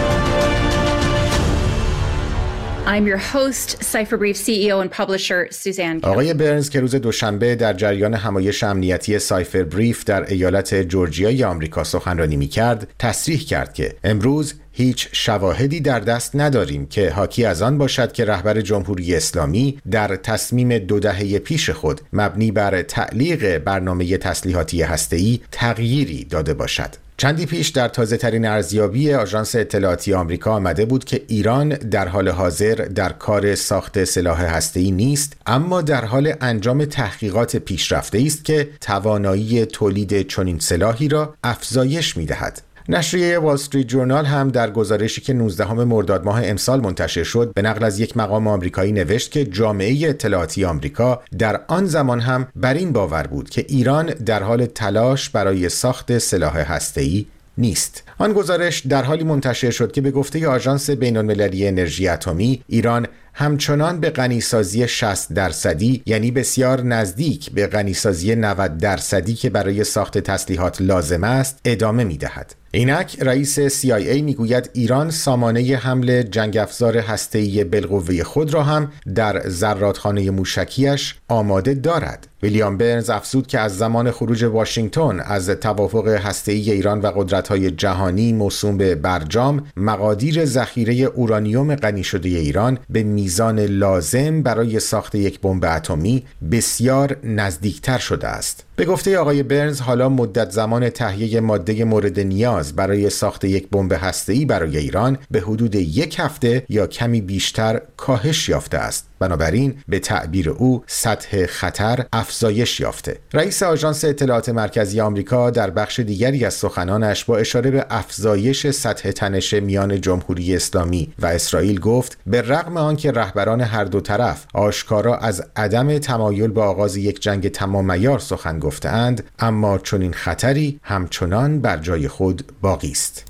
I'm your host, Cipher Brief CEO and publisher, Suzanne. آقای برنز که روز دوشنبه در جریان همایش امنیتی سایفر بریف در ایالت جورجیای آمریکا سخنرانی می‌کرد، تصریح کرد که امروز هیچ شواهدی در دست نداریم که حاکی از آن باشد که رهبر جمهوری اسلامی در تصمیم 2 دهه پیش خود مبنی بر تعلیق برنامه تسلیحاتی هسته‌ای تغییری داده باشد. چندی پیش در تازه‌ترین ارزیابی آژانس اطلاعاتی آمریکا آمده بود که ایران در حال حاضر در کار ساخت سلاح هسته‌ای نیست، اما در حال انجام تحقیقات پیشرفته‌ای است که توانایی تولید چنین سلاحی را افزایش می‌دهد. نشریه وال استریت جورنال هم در گزارشی که 19 مرداد ماه امسال منتشر شد به نقل از یک مقام آمریکایی نوشت که جامعه اطلاعاتی آمریکا در آن زمان هم بر این باور بود که ایران در حال تلاش برای ساخت سلاح هسته‌ای نیست. آن گزارش در حالی منتشر شد که به گفته آژانس بین‌المللی انرژی اتمی، ایران همچنان به غنیسازی 60%، یعنی بسیار نزدیک به غنیسازی 90% که برای ساخت تسلیحات لازم است، ادامه می‌دهد. اینک رئیس CIA میگوید ایران سامانه حمل جنگ افزار هسته‌ای بالقوه خود را هم در زرادخانه موشکیش آماده دارد. ویلیام برنز افزود که از زمان خروج واشنگتن از توافق هسته‌ای ایران و قدرت‌های جهانی موسوم به برجام، مقادیر ذخیره اورانیوم غنی شده ایران به میزان لازم برای ساخت یک بمب اتمی بسیار نزدیکتر شده است. به گفته آقای برنز، حالا مدت زمان تهیه ماده مورد نیاز برای ساخت یک بمب هسته‌ای برای ایران به حدود 1 هفته یا کمی بیشتر کاهش یافته است. بنابراین به تعبیر او سطح خطر افزایش یافته. رئیس آژانس اطلاعات مرکزی آمریکا در بخش دیگری از سخنانش با اشاره به افزایش سطح تنش میان جمهوری اسلامی و اسرائیل گفت به رغم آنکه رهبران هر دو طرف آشکارا از عدم تمایل به آغاز یک جنگ تمام عیار سخن گفته‌اند، اما چنین خطری همچنان بر جای خود باقی است.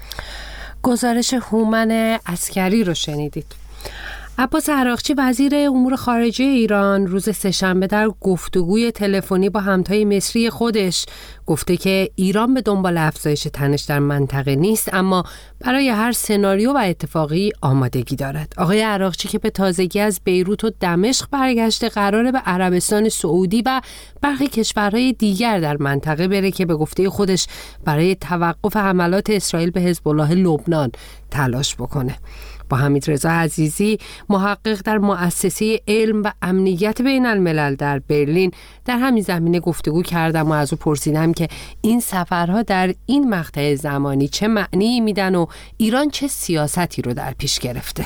گزارش هومن عسکری رو شنیدید. عباس عراقچی وزیر امور خارجه ایران روز سه‌شنبه در گفتگوی تلفنی با همتای مصری خودش گفته که ایران به دنبال افزایش تنش در منطقه نیست، اما برای هر سناریو و اتفاقی آمادگی دارد. آقای عراقچی که به تازگی از بیروت و دمشق برگشته، قراره به عربستان سعودی و برخی کشورهای دیگر در منطقه بره که به گفته خودش برای توقف حملات اسرائیل به حزب الله لبنان تلاش بکنه. با حمیدرضا عزیزی، محقق در مؤسسه علم و امنیت بین الملل در برلین، در همین زمینه گفتگو کردم و از او پرسیدم که این سفرها در این مقطع زمانی چه معنی میدن و ایران چه سیاستی رو در پیش گرفته.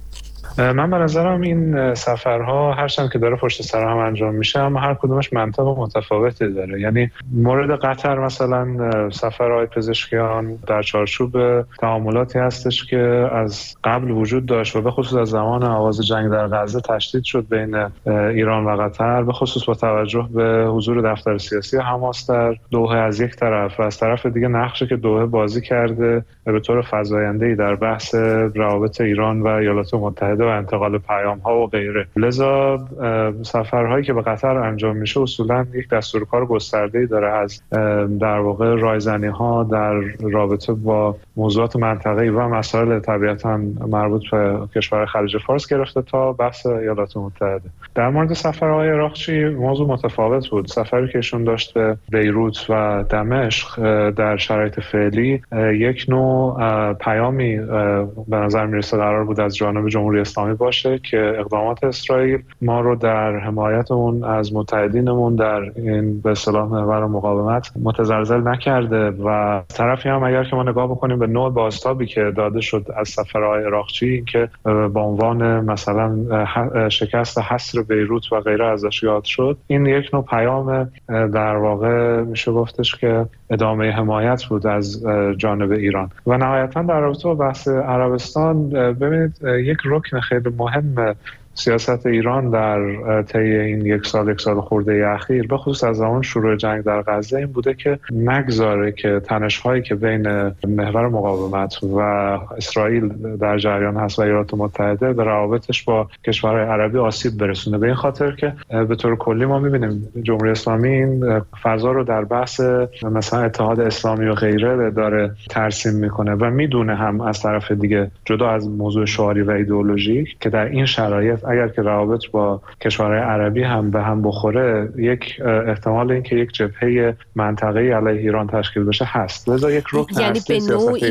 من به نظرم این سفرها هرچند که داره پشت سر هم انجام میشه، اما هر کدومش منطق متفاوتی داره. یعنی مورد قطر مثلا سفرهای پزشکیان در چارچوب تعاملاتی هستش که از قبل وجود داشت و به خصوص از زمان آغاز جنگ در غزه تشدید شد بین ایران و قطر، به خصوص با توجه به حضور دفتر سیاسی حماس در دوحه از یک طرف و از طرف دیگه نقشی که دوحه بازی کرده به طور فزاینده‌ای در بحث روابط ایران و ایالات متحده و انتقال پیام‌ها و غیره. لذا سفرهایی که به قطر انجام میشه اصولاً یک دستورکار گسترده‌ای داره، از در واقع رایزنی‌ها در رابطه با موضوعات منطقه‌ای و مسائل طبیعتاً مربوط به کشور خلیج فارس گرفته تا بحث ایالات متحده. در مورد سفرهای عراقچی موضوع متفاوت بود. سفری که ایشون داشت به بیروت و دمشق در شرایط فعلی یک نوع پیامی به نظر میرسه قرار بود از جانب جمهوری اسلامی باشه که اقدامات اسرائیل ما رو در حمایتمون از متحدینمون در این به اصطلاح محور مقاومت متزلزل نکرده و طرفی هم اگر که ما نگاه بکنیم به نوع بازتابی که داده شد از سفرهای عراقچی که با عنوان مثلا شکست حصر بیروت و غیره ازش یاد شد، این یک نوع پیام در واقع میشه گفتش که ادامه حمایت بود از جانب ایران. و نهایتاً در رابطه با بحث عربستان، ببینید یک رکن خیلی مهم سیاست ایران در طی این یک سال خورده اخیر، به خصوص از زمان شروع جنگ در غزه، این بوده که نگذاره که تنش‌هایی که بین محور مقاومت و اسرائیل در جریان هست و ایالات متحده به روابطش با کشورهای عربی آسیب برسونه. به این خاطر که به طور کلی ما می‌بینیم جمهوری اسلامی این فضا رو در بحث مثلا اتحاد اسلامی و غیره داره ترسیم میکنه و میدونه هم از طرف دیگه، جدا از موضوع شعاری و ایدئولوژیک، که در این شرایط اگر که روابط با کشورهای عربی هم به هم بخوره، یک احتمال این که یک جبهه منطقه‌ای علیه ایران تشکیل بشه هست. لذا یک رکن یعنی به نوعی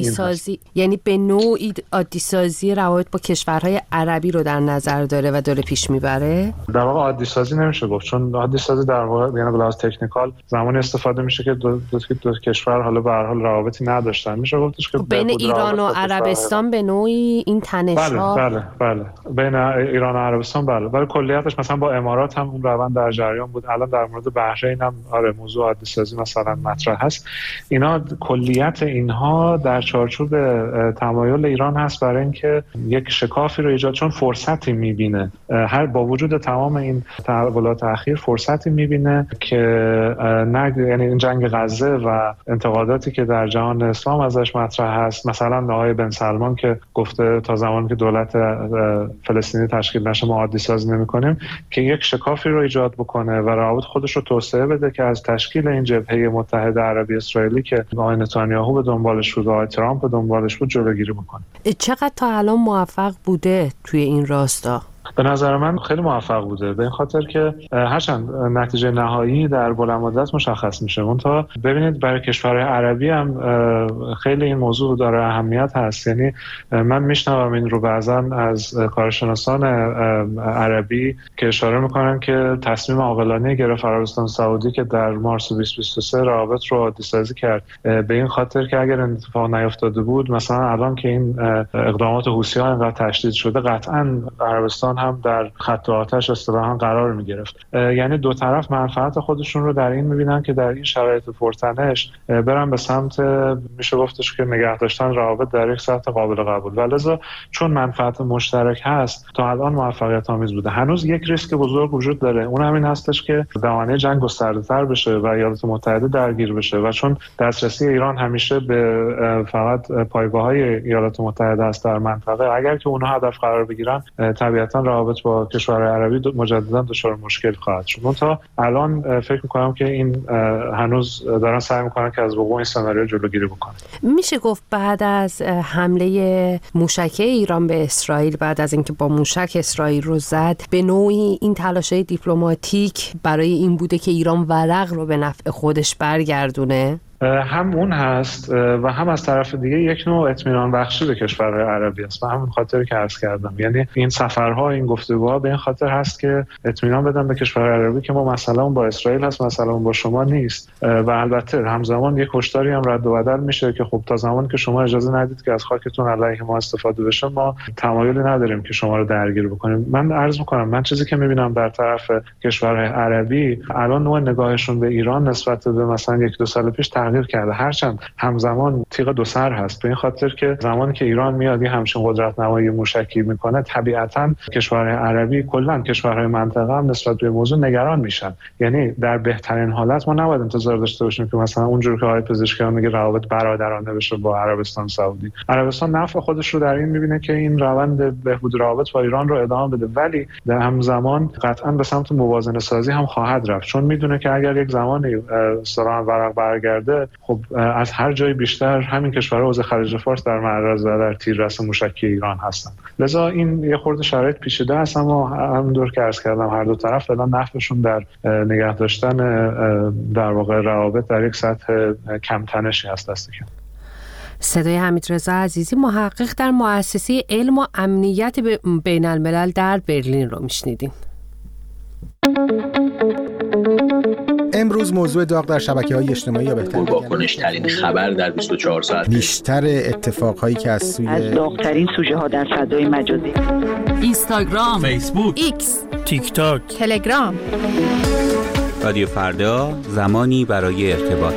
عادی سازی روابط با کشورهای عربی رو در نظر داره و داره پیش میبره. در واقع عادی سازی نمیشه گفت، چون عادی سازی در واقع یعنی به لحاظ تکنیکال زمانی استفاده میشه که دو کشور حالا به هر حال روابطی نداشتن. میشه گفتش که بین ایران و عربستان به نوعی این تنش‌ها بله بین ایران و عربستان بله، ولی کلیتش مثلا با امارات هم اون روند در جریان بود. الان در مورد بحرین هم موضوع عادی سازی مثلا مطرح هست. اینا کلیت اینها در چارچوب تمایل ایران هست برای اینکه یک شکافی رو ایجاد، چون فرصتی میبینه، هر با وجود تمام این تحولات اخیر فرصتی میبینه که یعنی این جنگ غزه و انتقاداتی که در جهان اسلام ازش مطرح هست، مثلا آقای بن سلمان که گفته تا زمانی که دولت فلسطینی تشکیل نشه ما عادی سازی نمی‌کنیم، که یک شکافی رو ایجاد بکنه و روابط خودش رو توسعه بده که از تشکیل این جبهه متحد عربی اسرائیلی که آقای نتانیاهو به دنبالش بود و آقای ترامپ به دنبالش بود جلوگیری بکنه. چقدر تا الان موفق بوده توی این راستا؟ به نظر من خیلی موفق بوده، به این خاطر که هرچند نتیجه نهایی در بلند مدت مشخص میشه، منتها ببینید برای کشورهای عربی هم خیلی این موضوع داره اهمیت هست. یعنی من میشنوم این رو بعضا از کارشناسان عربی که اشاره میکنن که تصمیم عاقلانه گرفت عربستان سعودی که در مارس 2023 روابط رو عادی سازی کرد، به این خاطر که اگر این اتفاق نیفتاده بود، مثلا الان که این اقدامات حوثی‌ها اینقدر تشدید شده، قطعاً عربستان هم در خط آتش اصطلاحاً قرار می‌گرفت. یعنی دو طرف منفعت خودشون رو در این می‌بینن که در این شرایط پرتنش برن به سمت میشه گفتش که نگه داشتن روابط در یک سطح قابل قبول. ولذا چون منفعت مشترک هست تا الان موفقیت آمیز بوده. هنوز یک ریسک بزرگ وجود داره، اون همین هستش که دامنه جنگ گسترده‌تر بشه و ایالات متحده درگیر بشه و چون دسترسی ایران همیشه به فقط پایگاه‌های ایالات متحده است در منطقه، اگر که اونها هدف قرار بگیرن طبیعتاً روابط با کشورهای عربی مجددا دچار مشکل خواهد شد. تا الان فکر می‌کنم که این هنوز دارن سعی می‌کنن که از وقوع این سناریو جلوگیری بکنن. میشه گفت بعد از حمله موشکی ایران به اسرائیل، بعد از اینکه با موشک اسرائیل رو زد، به نوعی این تلاش‌های دیپلماتیک برای این بوده که ایران ورق رو به نفع خودش برگردونه؟ هم اون هست و هم از طرف دیگه یک نوع اطمینان بخشی به کشورهای عربی است و همین خاطر که عرض کردم، یعنی این سفرها، این گفتگوها به این خاطر هست که اطمینان بدن به کشورهای عربی که ما مسئله با اسرائیل هست، مسئله با شما نیست. و البته همزمان یک هشداری هم رد و بدل میشه که خب تا زمانی که شما اجازه ندید که از خاکتون علیه ما استفاده بشه، ما تمایلی نداریم که شما رو درگیر بکنیم. من عرض میکنم من چیزی که میبینم در طرف کشورهای عربی الان نوع نگاهشون به ایران نسبت به مثلا یک دو سال پیش تغییر کرده، هرچند همزمان تیغ دو سر هست، به این خاطر که زمانی که ایران میاد همچین قدرت نمایی موشکی میکنه، طبیعتاً کشورهای عربی کلا کشورهای منطقه هم نسبت به موضوع نگران میشن. یعنی در بهترین حالت ما نباید انتظار داشته باشیم که مثلا اونجوری که آقای پزشکیان میگه روابط برادرانه بشه با عربستان سعودی. عربستان نفع خودش رو در این میبینه که این روند بهبود روابط با ایران رو ادامه بده، ولی در همزمان قطعاً به سمت موازنه سازی هم خواهد رفت، چون میدونه که اگر یک زمانی سران ورق برگرده، خب از هر جای بیشتر همین کشورها حوزه خلیج فارس در معرض و در تیررس موشکی ایران هستن. لذا این یه خورده شرایط پیچیده است، اما همونطور که عرض کردم هر دو طرف فعلا نفعشون در نگه داشتن در واقع روابط در یک سطح کم تنشی هست دست کم. صدای حمیدرضا عزیزی، محقق در مؤسسه علم و امنیت بین الملل در برلین رو میشنیدیم. امروز موضوع داغ در شبکه‌های اجتماعی یا بهتر پرواکنش‌ترین خبر در 24 ساعت، بیشتر اتفاقهایی که از داغ‌ترین سوژه‌ها در فضای مجازی، اینستاگرام، فیسبوک، ایکس، تیک تاک، تلگرام. رادیو فردا، زمانی برای ارتباط.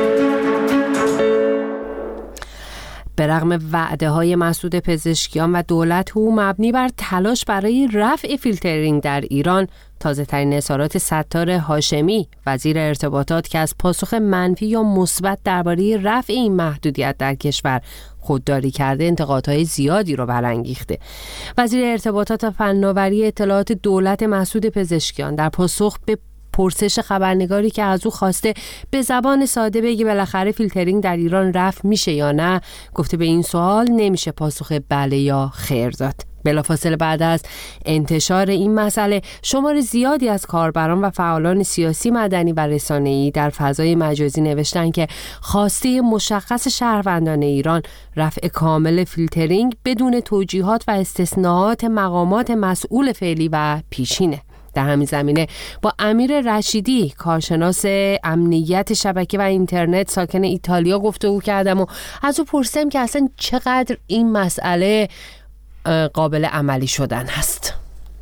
به رغم وعده‌های مسعود پزشکیان و دولت او مبنی بر تلاش برای رفع فیلترینگ در ایران، تازه‌ترین اظهارات ستار هاشمی وزیر ارتباطات که از پاسخ منفی یا مثبت درباره رفع این محدودیت در کشور خودداری کرده، انتقادهای زیادی رو برانگیخته. وزیر ارتباطات و فناوری اطلاعات دولت مسعود پزشکیان در پاسخ به پرسش خبرنگاری که از او خواسته به زبان ساده بگی بالاخره فیلترینگ در ایران رفع میشه یا نه، گفته به این سوال نمیشه پاسخ بله یا خیر داد. بلافاصله بعد از انتشار این مسئله شمار زیادی از کاربران و فعالان سیاسی، مدنی و رسانه‌ای در فضای مجازی نوشتن که خواسته مشخص شهروندان ایران رفع کامل فیلترینگ بدون توجیهات و استثناءات مقامات مسئول فعلی و پیشینه. در همین زمینه با امیر رشیدی، کارشناس امنیت شبکه و اینترنت ساکن ایتالیا گفتگو کردم و از او پرسیدم که اصلا چقدر این مسئله قابل عملی شدن هست.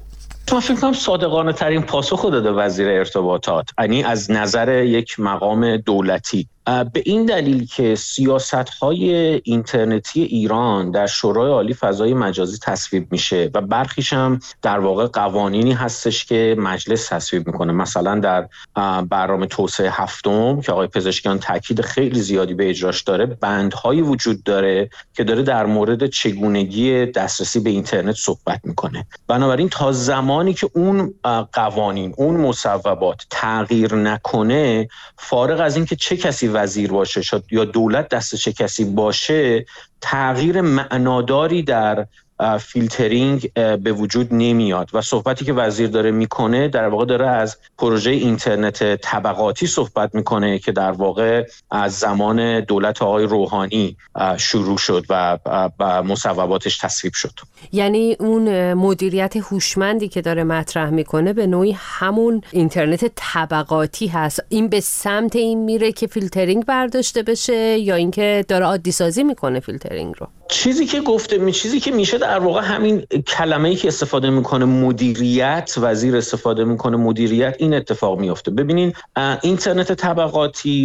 من فکر کنم صادقانه ترین پاسخ داده وزیر ارتباطات، یعنی از نظر یک مقام دولتی، به این دلیل که سیاست‌های اینترنتی ایران در شورای عالی فضای مجازی تصویب میشه و برخیش هم در واقع قوانینی هستش که مجلس تصویب میکنه. مثلا در برنامه توسعه هفتم که آقای پزشکیان تاکید خیلی زیادی به اجراش داره، بندهایی وجود داره که داره در مورد چگونگی دسترسی به اینترنت صحبت میکنه. بنابراین تا زمانی که اون قوانین، اون مصوبات تغییر نکنه، فارغ از این که چه کسی وزیر باشه یا دولت دست چه کسی باشه، تغییر معناداری در فیلترینگ به وجود نمیاد. و صحبتی که وزیر داره میکنه در واقع داره از پروژه اینترنت طبقاتی صحبت میکنه که در واقع از زمان دولت آقای روحانی شروع شد و مصوباتش تصویب شد. یعنی اون مدیریت هوشمندی که داره مطرح میکنه به نوعی همون اینترنت طبقاتی هست. این به سمت این میره که فیلترینگ برداشته بشه یا اینکه داره عادی سازی میکنه فیلترینگ رو؟ چیزی که میشه در واقع همین کلمه‌ای که استفاده میکنه مدیریت، وزیر استفاده میکنه مدیریت، این اتفاق میفته. ببینین اینترنت طبقاتی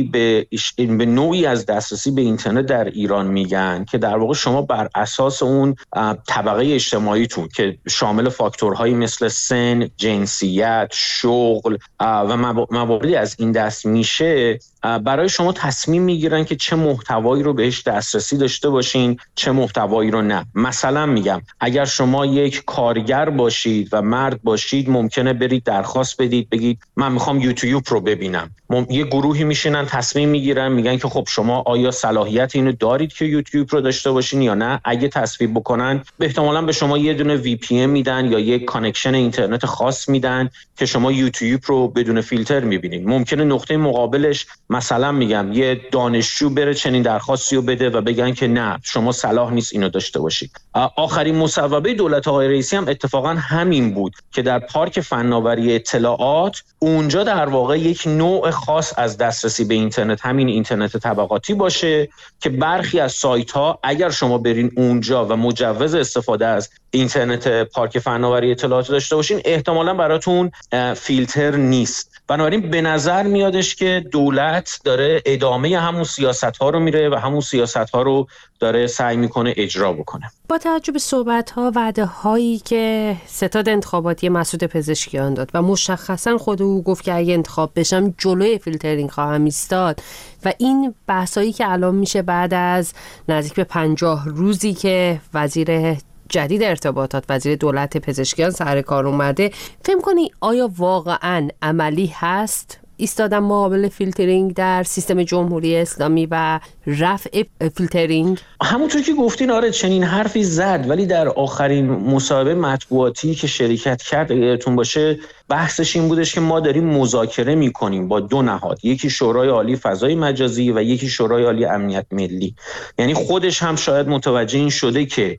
به نوعی از دسترسی به اینترنت در ایران میگن که در واقع شما بر اساس اون طبقه اجتماعیتون که شامل فاکتورهایی مثل سن، جنسیت، شغل و مواردی از این دست میشه، برای شما تصمیم میگیرن که چه محتوایی رو بهش دسترسی داشته باشین، چه محتوایی رو نه. مثلا میگم اگر شما یک کارگر باشید و مرد باشید، ممکنه برید درخواست بدید بگید من میخوام یوتیوب رو ببینم. یه گروهی میشینن تصمیم میگیرن، میگن که خب شما آیا صلاحیت اینو دارید که یوتیوب رو داشته باشین یا نه. اگه تصویب بکنن احتمالاً به شما یه دونه VPN میدن یا یک کانکشن اینترنت خاص میدن که شما یوتیوب رو بدون فیلتر میبینید. ممکنه نقطه مقابلش مثلا میگم یه دانشجو بره چنین درخواستی رو بده و بگن که نه شما صلاح نیست اینو داشته باشید. آخرین مصوبه دولت آقای رئیسی هم اتفاقا همین بود که در پارک فناوری اطلاعات اونجا در واقع یک نوع خاص از دسترسی به اینترنت، همین اینترنت طبقاتی باشه که برخی از سایت ها اگر شما برین اونجا و مجوز استفاده از اینترنت پارک فناوری اطلاعات داشته باشین، احتمالاً براتون فیلتر نیست. بنابراین به نظر میادش که دولت داره ادامه همون سیاست‌ها رو میره و همون سیاست‌ها رو داره سعی میکنه اجرا بکنه. با توجه به صحبت‌ها، وعده‌هایی که ستاد انتخاباتی مسعود پزشکیان داد و مشخصاً خود او گفت که اگه انتخاب بشم جلوی فیلترینگ خواهم ایستاد و این بحثایی که الان میشه بعد از نزدیک به 50 روزی که وزیر جدید ارتباطات، وزیر دولت پزشکیان سر کار اومده، فهم کنی آیا واقعاً عملی هست ایستادن مقابل فیلترینگ در سیستم جمهوری اسلامی و رفع فیلترینگ؟ همونطور که گفتین آره چنین حرفی زد، ولی در آخرین مصاحبه مطبوعاتی که شرکت کرد یادتون باشه بحثش این بودش که ما داریم مذاکره میکنیم با دو نهاد، یکی شورای عالی فضای مجازی و یکی شورای عالی امنیت ملی. یعنی خودش هم شاید متوجه این شده که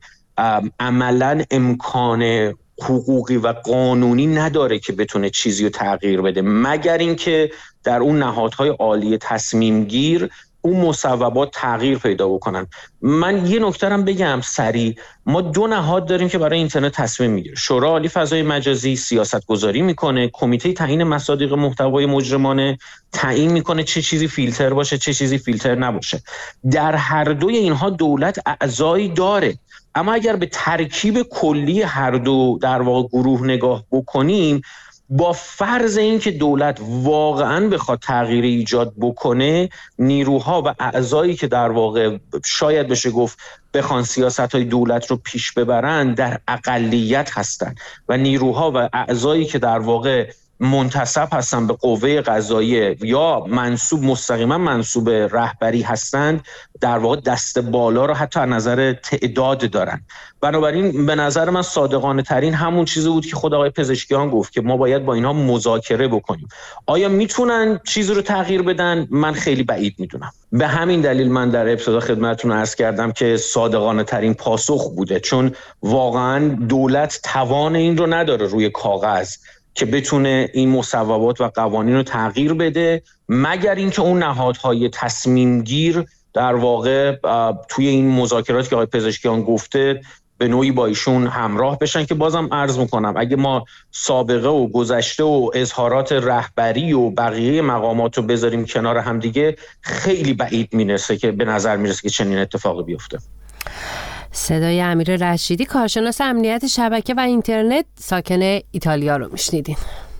عملاً امکان حقوقی و قانونی نداره که بتونه چیزی رو تغییر بده، مگر اینکه در اون نهادهای عالی تصمیم گیر اون مصوبات تغییر پیدا بکنن. من یه نکته هم بگم سریع، ما دو نهاد داریم که برای اینترنت تصمیم میگیره. شورای عالی فضای مجازی سیاست گذاری میکنه، کمیته تعیین مصادیق محتوای مجرمانه تعیین میکنه چه چیزی فیلتر باشه چه چیزی فیلتر نباشه. در هر دوی اینها دولت اعضایی داره، اما اگر به ترکیب کلی هر دو در واقع گروه نگاه بکنیم، با فرض اینکه دولت واقعاً بخواد تغییر ایجاد بکنه، نیروها و اعضایی که در واقع شاید بشه گفت بخوان سیاست‌های دولت رو پیش ببرن در اقلیت هستن و نیروها و اعضایی که در واقع منتسب هستن به قوه قضاییه یا مستقیما منسوب رهبری هستند در واقع دست بالا رو حتی از نظر تعداد دارن. بنابراین به نظر من صادقانه ترین همون چیزی بود که خود آقای پزشکیان گفت که ما باید با اینها مذاکره بکنیم. آیا میتونن چیزی رو تغییر بدن؟ من خیلی بعید میدونم. به همین دلیل من در ابتدا خدمتتون عرض کردم که صادقانه ترین پاسخ بوده، چون واقعا دولت توان این رو نداره روی کاغذ که بتونه این مصوبات و قوانین رو تغییر بده، مگر اینکه اون نهادهای تصمیم گیر در واقع توی این مذاکراتی که آقای پزشکیان گفته به نوعی با ایشون همراه بشن، که بازم عرض میکنم اگه ما سابقه و گذشته و اظهارات رهبری و بقیه مقامات رو بذاریم کنار هم دیگه، خیلی بعید میرسه که به نظر میرسه که چنین اتفاقی بیفته. صدای امیر رشیدی، کارشناس امنیت شبکه و اینترنت، ساکن ایتالیا رو میشنیدین.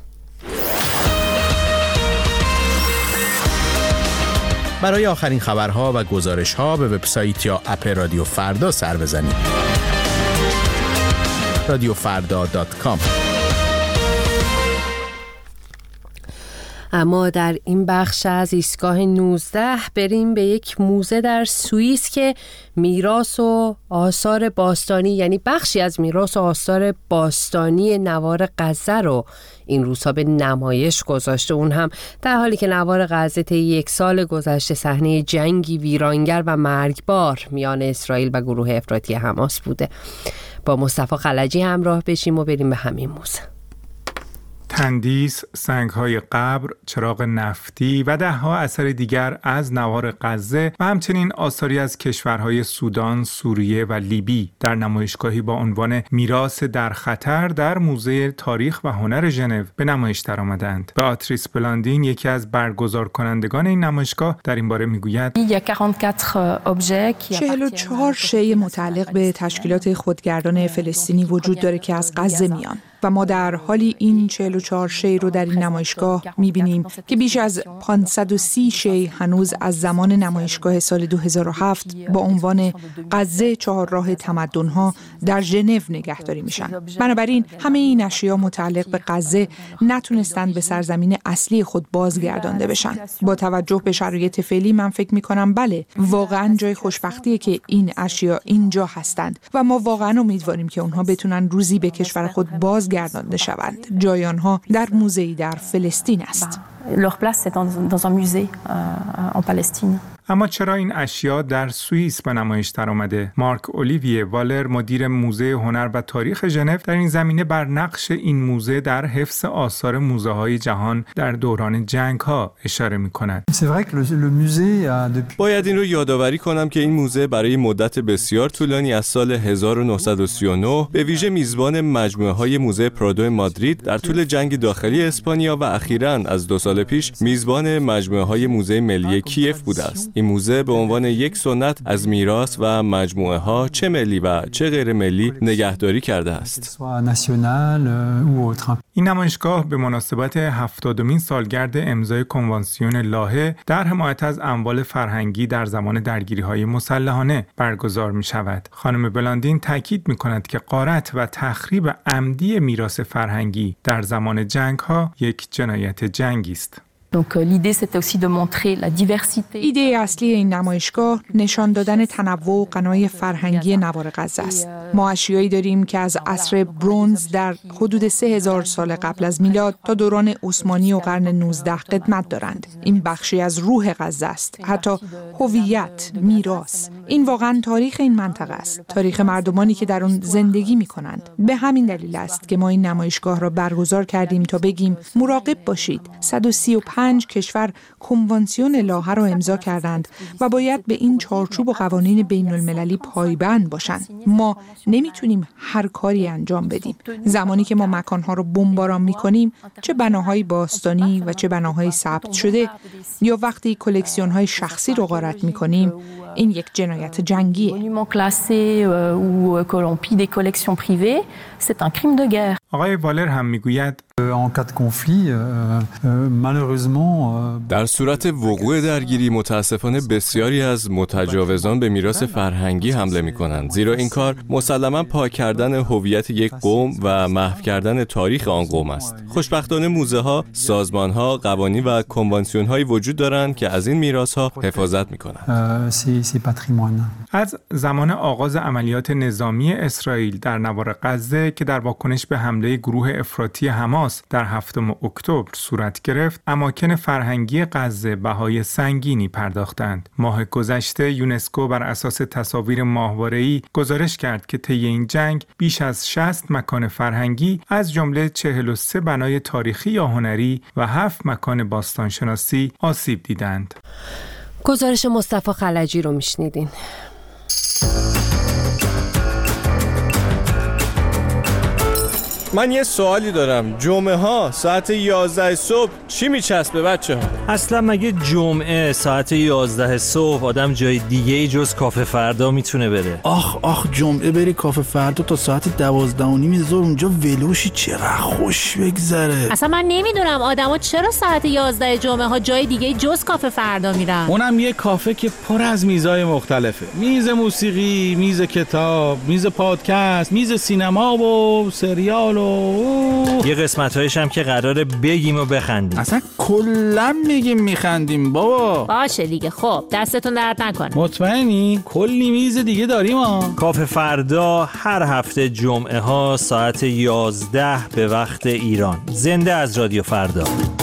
برای آخرین خبرها و گزارش‌ها به وبسایت یا اپ رادیو فردا سر بزنید. radiofarda.com. اما در این بخش از ایستگاه 19 بریم به یک موزه در سوئیس که میراث و آثار باستانی، یعنی بخشی از میراث و آثار باستانی نوار غزه رو این روزها به نمایش گذاشته، اون هم در حالی که نوار غزه طی 1 سال گذشته صحنه جنگی ویرانگر و مرگبار میان اسرائیل و گروه افراطی حماس بوده. با مصطفی خلجی همراه بشیم و بریم به همین موزه. تندیس، سنگ‌های قبر، چراغ نفتی و ده‌ها اثر دیگر از نوار غزه و همچنین آثاری از کشورهای سودان، سوریه و لیبی در نمایشگاهی با عنوان میراث در خطر در موزه تاریخ و هنر ژنو به نمایش درآمدند. باتریس بلاندین، یکی از برگزار کنندگان این نمایشگاه، در این باره میگوید 44 شی متعلق به تشکیلات خودگردان فلسطینی وجود داره که از غزه میان و ما در حالی این 44 شی رو در این نمایشگاه می‌بینیم که بیش از 530 شی هنوز از زمان نمایشگاه سال 2007 با عنوان غزه چهارراه تمدن‌ها در ژنو نگهداری میشن. بنابراین همه این اشیا متعلق به غزه نتونستند به سرزمین اصلی خود بازگردانده بشن. با توجه به شرایط فعلی من فکر می‌کنم بله، واقعاً جای خوشبختیه که این اشیا اینجا هستند و ما واقعاً امیدواریم که اونها بتونن روزی به کشور خود بازگردانده شوند. جای آنها در موزه‌ای در فلسطین است. اما چرا این اشیا در سوئیس به نمایش درآمده؟ مارک اولیویه والر، مدیر موزه هنر و تاریخ ژنو، در این زمینه بر نقش این موزه در حفظ آثار موزه‌های جهان در دوران جنگ‌ها اشاره می‌کند. باید این رو یادآوری کنم که این موزه برای مدت بسیار طولانی از سال 1939 به ویژه میزبان مجموعه‌های موزه پرادو مادرید در طول جنگ داخلی اسپانیا و اخیراً از 2 سال پیش میزبان مجموعه‌های موزه ملی کیف بوده است. این موزه به عنوان یک سنت از میراث و مجموعه‌ها چه ملی و چه غیر ملی نگهداری کرده است. این نمایشگاه به مناسبت 70مین سالگرد امضای کنوانسیون لاهه در حمایت از اموال فرهنگی در زمان درگیری‌های مسلحانه برگزار می‌شود. خانم بلاندین تاکید می‌کند که غارت و تخریب عمدی میراث فرهنگی در زمان جنگ‌ها یک جنایت جنگی است. ایده اصلی این نمایشگاه نشان دادن تنوع و غنای فرهنگی نوار غزه است. ما اشیایی داریم که از عصر برنز در حدود 3000 سال قبل از میلاد تا دوران عثمانی و قرن 19 قدمت دارند. این بخشی از روح غزه است، حتی هویت، میراث. این واقعا تاریخ این منطقه است، تاریخ مردمانی که در آن زندگی می‌کنند. به همین دلیل است که ما این نمایشگاه را برگزار کردیم تا بگیم مراقب باشید. 135 کشور کنوانسیون لاهه را امضا کردند و باید به این چارچوب و قوانین بین المللی پایبند باشند. ما نمیتونیم هر کاری انجام بدیم. زمانی که ما مکانها رو بمباران میکنیم، چه بناهای باستانی و چه بناهای ثبت شده، یا وقتی کلکسیون‌های شخصی رو غارت میکنیم، این یک جنایت جنگیه. آقای والر هم میگوید در صورت وقوع درگیری متاسفانه بسیاری از متجاوزان به میراث فرهنگی حمله می‌کنند، زیرا این کار مسلماً پاک کردن هویت یک قوم و محو کردن تاریخ آن قوم است. خوشبختانه موزه‌ها، سازمان‌ها، قوانین و کنوانسیون‌هایی وجود دارند که از این میراث‌ها حفاظت می‌کنند. از زمان آغاز عملیات نظامی اسرائیل در نوار غزه که در واکنش به حمله گروه افراطی حماس در 7 اکتبر صورت گرفت، اماکن فرهنگی غزه بهای سنگینی پرداختند. ماه گذشته یونسکو بر اساس تصاویر ماهواره‌ای گزارش کرد که طی این جنگ بیش از 60 مکان فرهنگی از جمله 43 بنای تاریخی یا هنری و 7 مکان باستانشناسی آسیب دیدند. گزارش مصطفی خلجی رو میشنیدین. من یه سوالی دارم. جمعه ها ساعت 11 صبح چی میچسبه بچه ها؟ اصلا مگه جمعه ساعت 11 صبح آدم جای دیگه ای جز کافه فردا میتونه بره؟ آخ جمعه بری کافه فردا تا ساعت 12:30 ظهر اونجا ولوشی، چقدر خوش بگذره. اصلا من نمیدونم آدما چرا ساعت 11 جمعه ها جای دیگه جز کافه فردا میرن. اونم یه کافه که پر از میزای مختلفه. میز موسیقی، میز کتاب، میز پادکست، میز سینما و سریال و یه قسمت‌هایش هم که قراره بگیم و بخندیم. اصلا کلا میگیم میخندیم بابا. باشه دیگه، خب دستتون درد نکنه. مطمئنی؟ کلی میز دیگه داریم ها. کافه فردا هر هفته جمعه ها ساعت 11 به وقت ایران. زنده از رادیو فردا.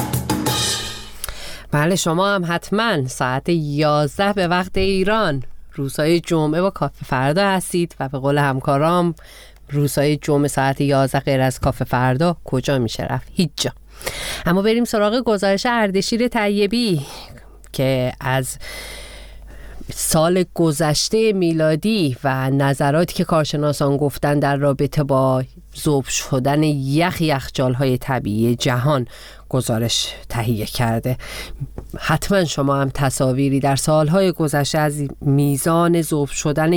بله، شما هم حتما ساعت 11 به وقت ایران روزهای جمعه با کافه فردا هستید و به قول همکارام روزهای جمعه ساعت 11 غیر از کافه فردا کجا میشه رفت؟ هیچ جا. اما بریم سراغ گزارش اردشیر طیبی که از سال گذشته میلادی و نظراتی که کارشناسان گفتن در رابطه با ذوب شدن یخچال‌های طبیعی جهان گزارش تهیه کرده. حتما شما هم تصاویری در سالهای گذشته از میزان ذوب شدن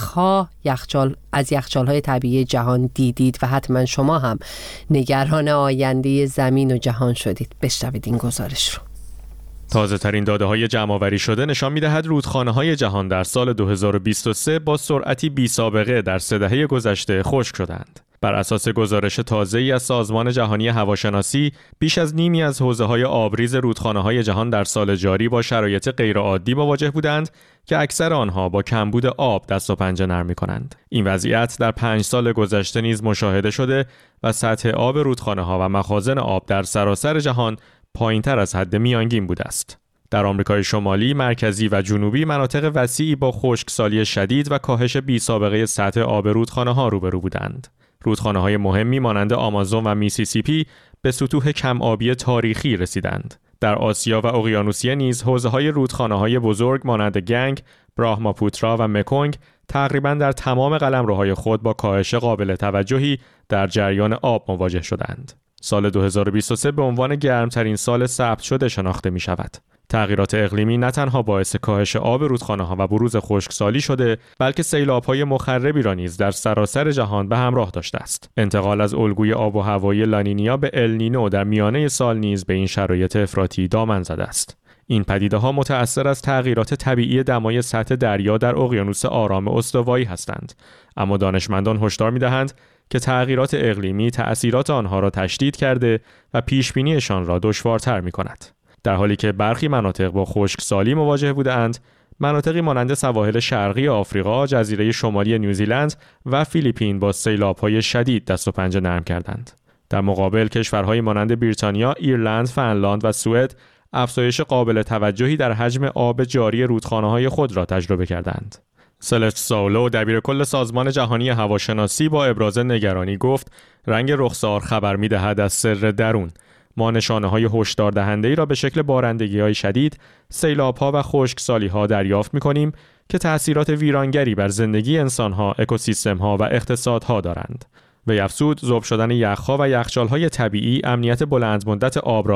یخچال‌های طبیعی جهان دیدید و حتما شما هم نگران آینده زمین و جهان شدید. بشنوید این گزارش رو. تازه ترین داده های جمع آوری شده نشان می‌دهد رودخانه های جهان در سال 2023 با سرعتی بی سابقه در 3 دهه گذشته خشک شدند. بر اساس گزارش تازه‌ای از سازمان جهانی هواشناسی، بیش از نیمی از حوضه‌های آبریز رودخانه‌های جهان در سال جاری با شرایط غیرعادی مواجه بودند که اکثر آنها با کمبود آب دست و پنجه نرم می‌کنند. این وضعیت در 5 سال گذشته نیز مشاهده شده و سطح آب رودخانه‌ها و مخازن آب در سراسر جهان پایین‌تر از حد میانگین بوده است. در آمریکای شمالی، مرکزی و جنوبی مناطق وسیعی با خشکسالی شدید و کاهش بی‌سابقه سطح آب رودخانه‌ها روبرو بودند. رودخانه‌های مهمی مانند آمازون و میسیسیپی به سطوح کم آبی تاریخی رسیدند. در آسیا و اقیانوسیه نیز حوضه‌های رودخانه‌های بزرگ مانند گنگ، براهماپوترا و مکونگ تقریباً در تمام قلمروهای خود با کاهش قابل توجهی در جریان آب مواجه شدند. سال 2023 به عنوان گرمترین سال ثبت شده شناخته می شود. تغییرات اقلیمی نه تنها باعث کاهش آب رودخانه‌ها و بروز خشکسالی شده، بلکه سیلاب‌های مخربی را نیز در سراسر جهان به همراه داشته است. انتقال از الگوی آب و هوایی لانینیا به النینو در میانه سال نیز به این شرایط افراطی دامن زده است. این پدیده‌ها متأثر از تغییرات طبیعی دمای سطح دریا در اقیانوس آرام استوایی هستند، اما دانشمندان هشدار می‌دهند که تغییرات اقلیمی تأثیرات آنها را تشدید کرده و پیشبینیشان را دشوارتر می‌کند. در حالی که برخی مناطق با خشکسالی مواجه بودند، مناطقی مانند سواحل شرقی آفریقا، جزیره شمالی نیوزیلند و فیلیپین با سیلاب‌های شدید دست و پنجه نرم کردند. در مقابل کشورهای مانند بریتانیا، ایرلند، فنلاند و سوئد افزایش قابل توجهی در حجم آب جاری رودخانه‌های خود را تجربه کردند. سلست ساولو، دبیرکل سازمان جهانی هواشناسی، با ابراز نگرانی گفت رنگ رخسار خبر می‌دهد از سر درون. ما نشانه‌های هشدار دهنده‌ای را به شکل بارندگی‌های شدید، سیلاب‌ها و خشکسالی‌ها دریافت می‌کنیم که تأثیرات ویرانگری بر زندگی انسان‌ها، اکوسیستم‌ها و اقتصادها دارند. وی افزود ذوب شدن یخ‌ها و یخچال‌های طبیعی امنیت بلند مدت آب را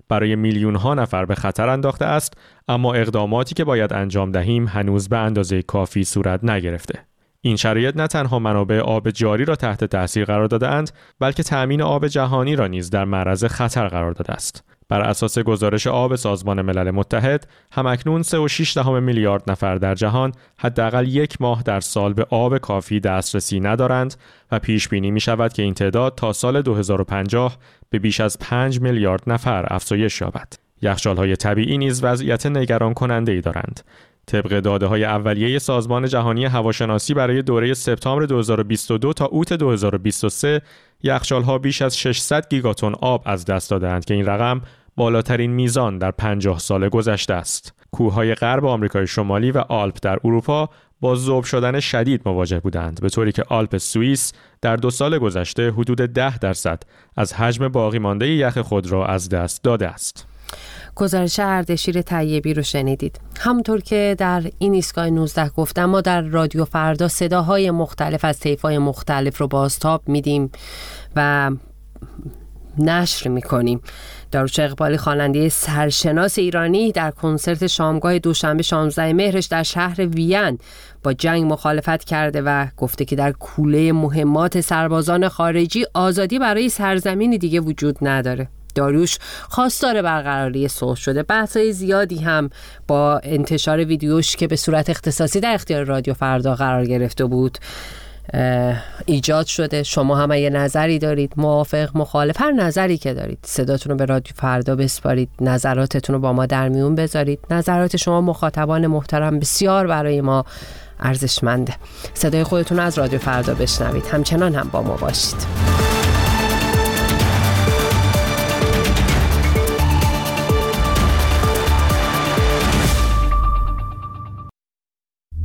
برای میلیون ها نفر به خطر انداخته است، اما اقداماتی که باید انجام دهیم هنوز به اندازه کافی صورت نگرفته. این شرایط نه تنها منابع آب جاری را تحت تاثیر قرار داده‌اند، بلکه تأمین آب جهانی را نیز در معرض خطر قرار داده است. بر اساس گزارش آب سازمان ملل متحد، همکنون 3.6 میلیارد نفر در جهان حداقل 1 ماه در سال به آب کافی دسترسی ندارند و پیش بینی می شود که این تعداد تا سال 2050 به بیش از 5 میلیارد نفر افزایش یابد. یخچال‌های طبیعی نیز وضعیت نگران کننده‌ای دارند. طبق داده‌های اولیه سازمان جهانی هواشناسی برای دوره سپتامبر 2022 تا اوت 2023 یخچال‌ها بیش از 600 گیگاتن آب از دست دادند که این رقم بالاترین میزان در 50 سال گذشته است. کوههای غرب آمریکای شمالی و آلپ در اروپا با ذوب شدن شدید مواجه بودند، به طوری که آلپ سوئیس در 2 سال گذشته حدود 10% از حجم باقی مانده یخ خود را از دست داده است. گزارش اردشیر طیبی رو شنیدید. همونطور که در این ایستگاه 19 گفتم، ما در رادیو فردا صداهای مختلف از طیف‌های مختلف رو بازتاب میدیم و نشر میکنیم. داروش اقبالی خواننده سرشناس ایرانی در کنسرت شامگاه دوشنبه 16 مهرش در شهر وین با جنگ مخالفت کرده و گفته که در کوله مهمات سربازان خارجی آزادی برای سرزمینی دیگه وجود نداره. داریوش خواستار برقراری صلح شده. بحث‌های زیادی هم با انتشار ویدیوش که به صورت اختصاصی در اختیار رادیو فردا قرار گرفته بود ایجاد شده. شما هم اگه نظری دارید، موافق، مخالف، هر نظری که دارید، صداتون رو به رادیو فردا بسپارید، نظراتتون رو با ما در میون بذارید. نظرات شما مخاطبان محترم بسیار برای ما ارزشمنده. صدای خودتون از رادیو فردا بشنوید. همچنان هم با ما باشید.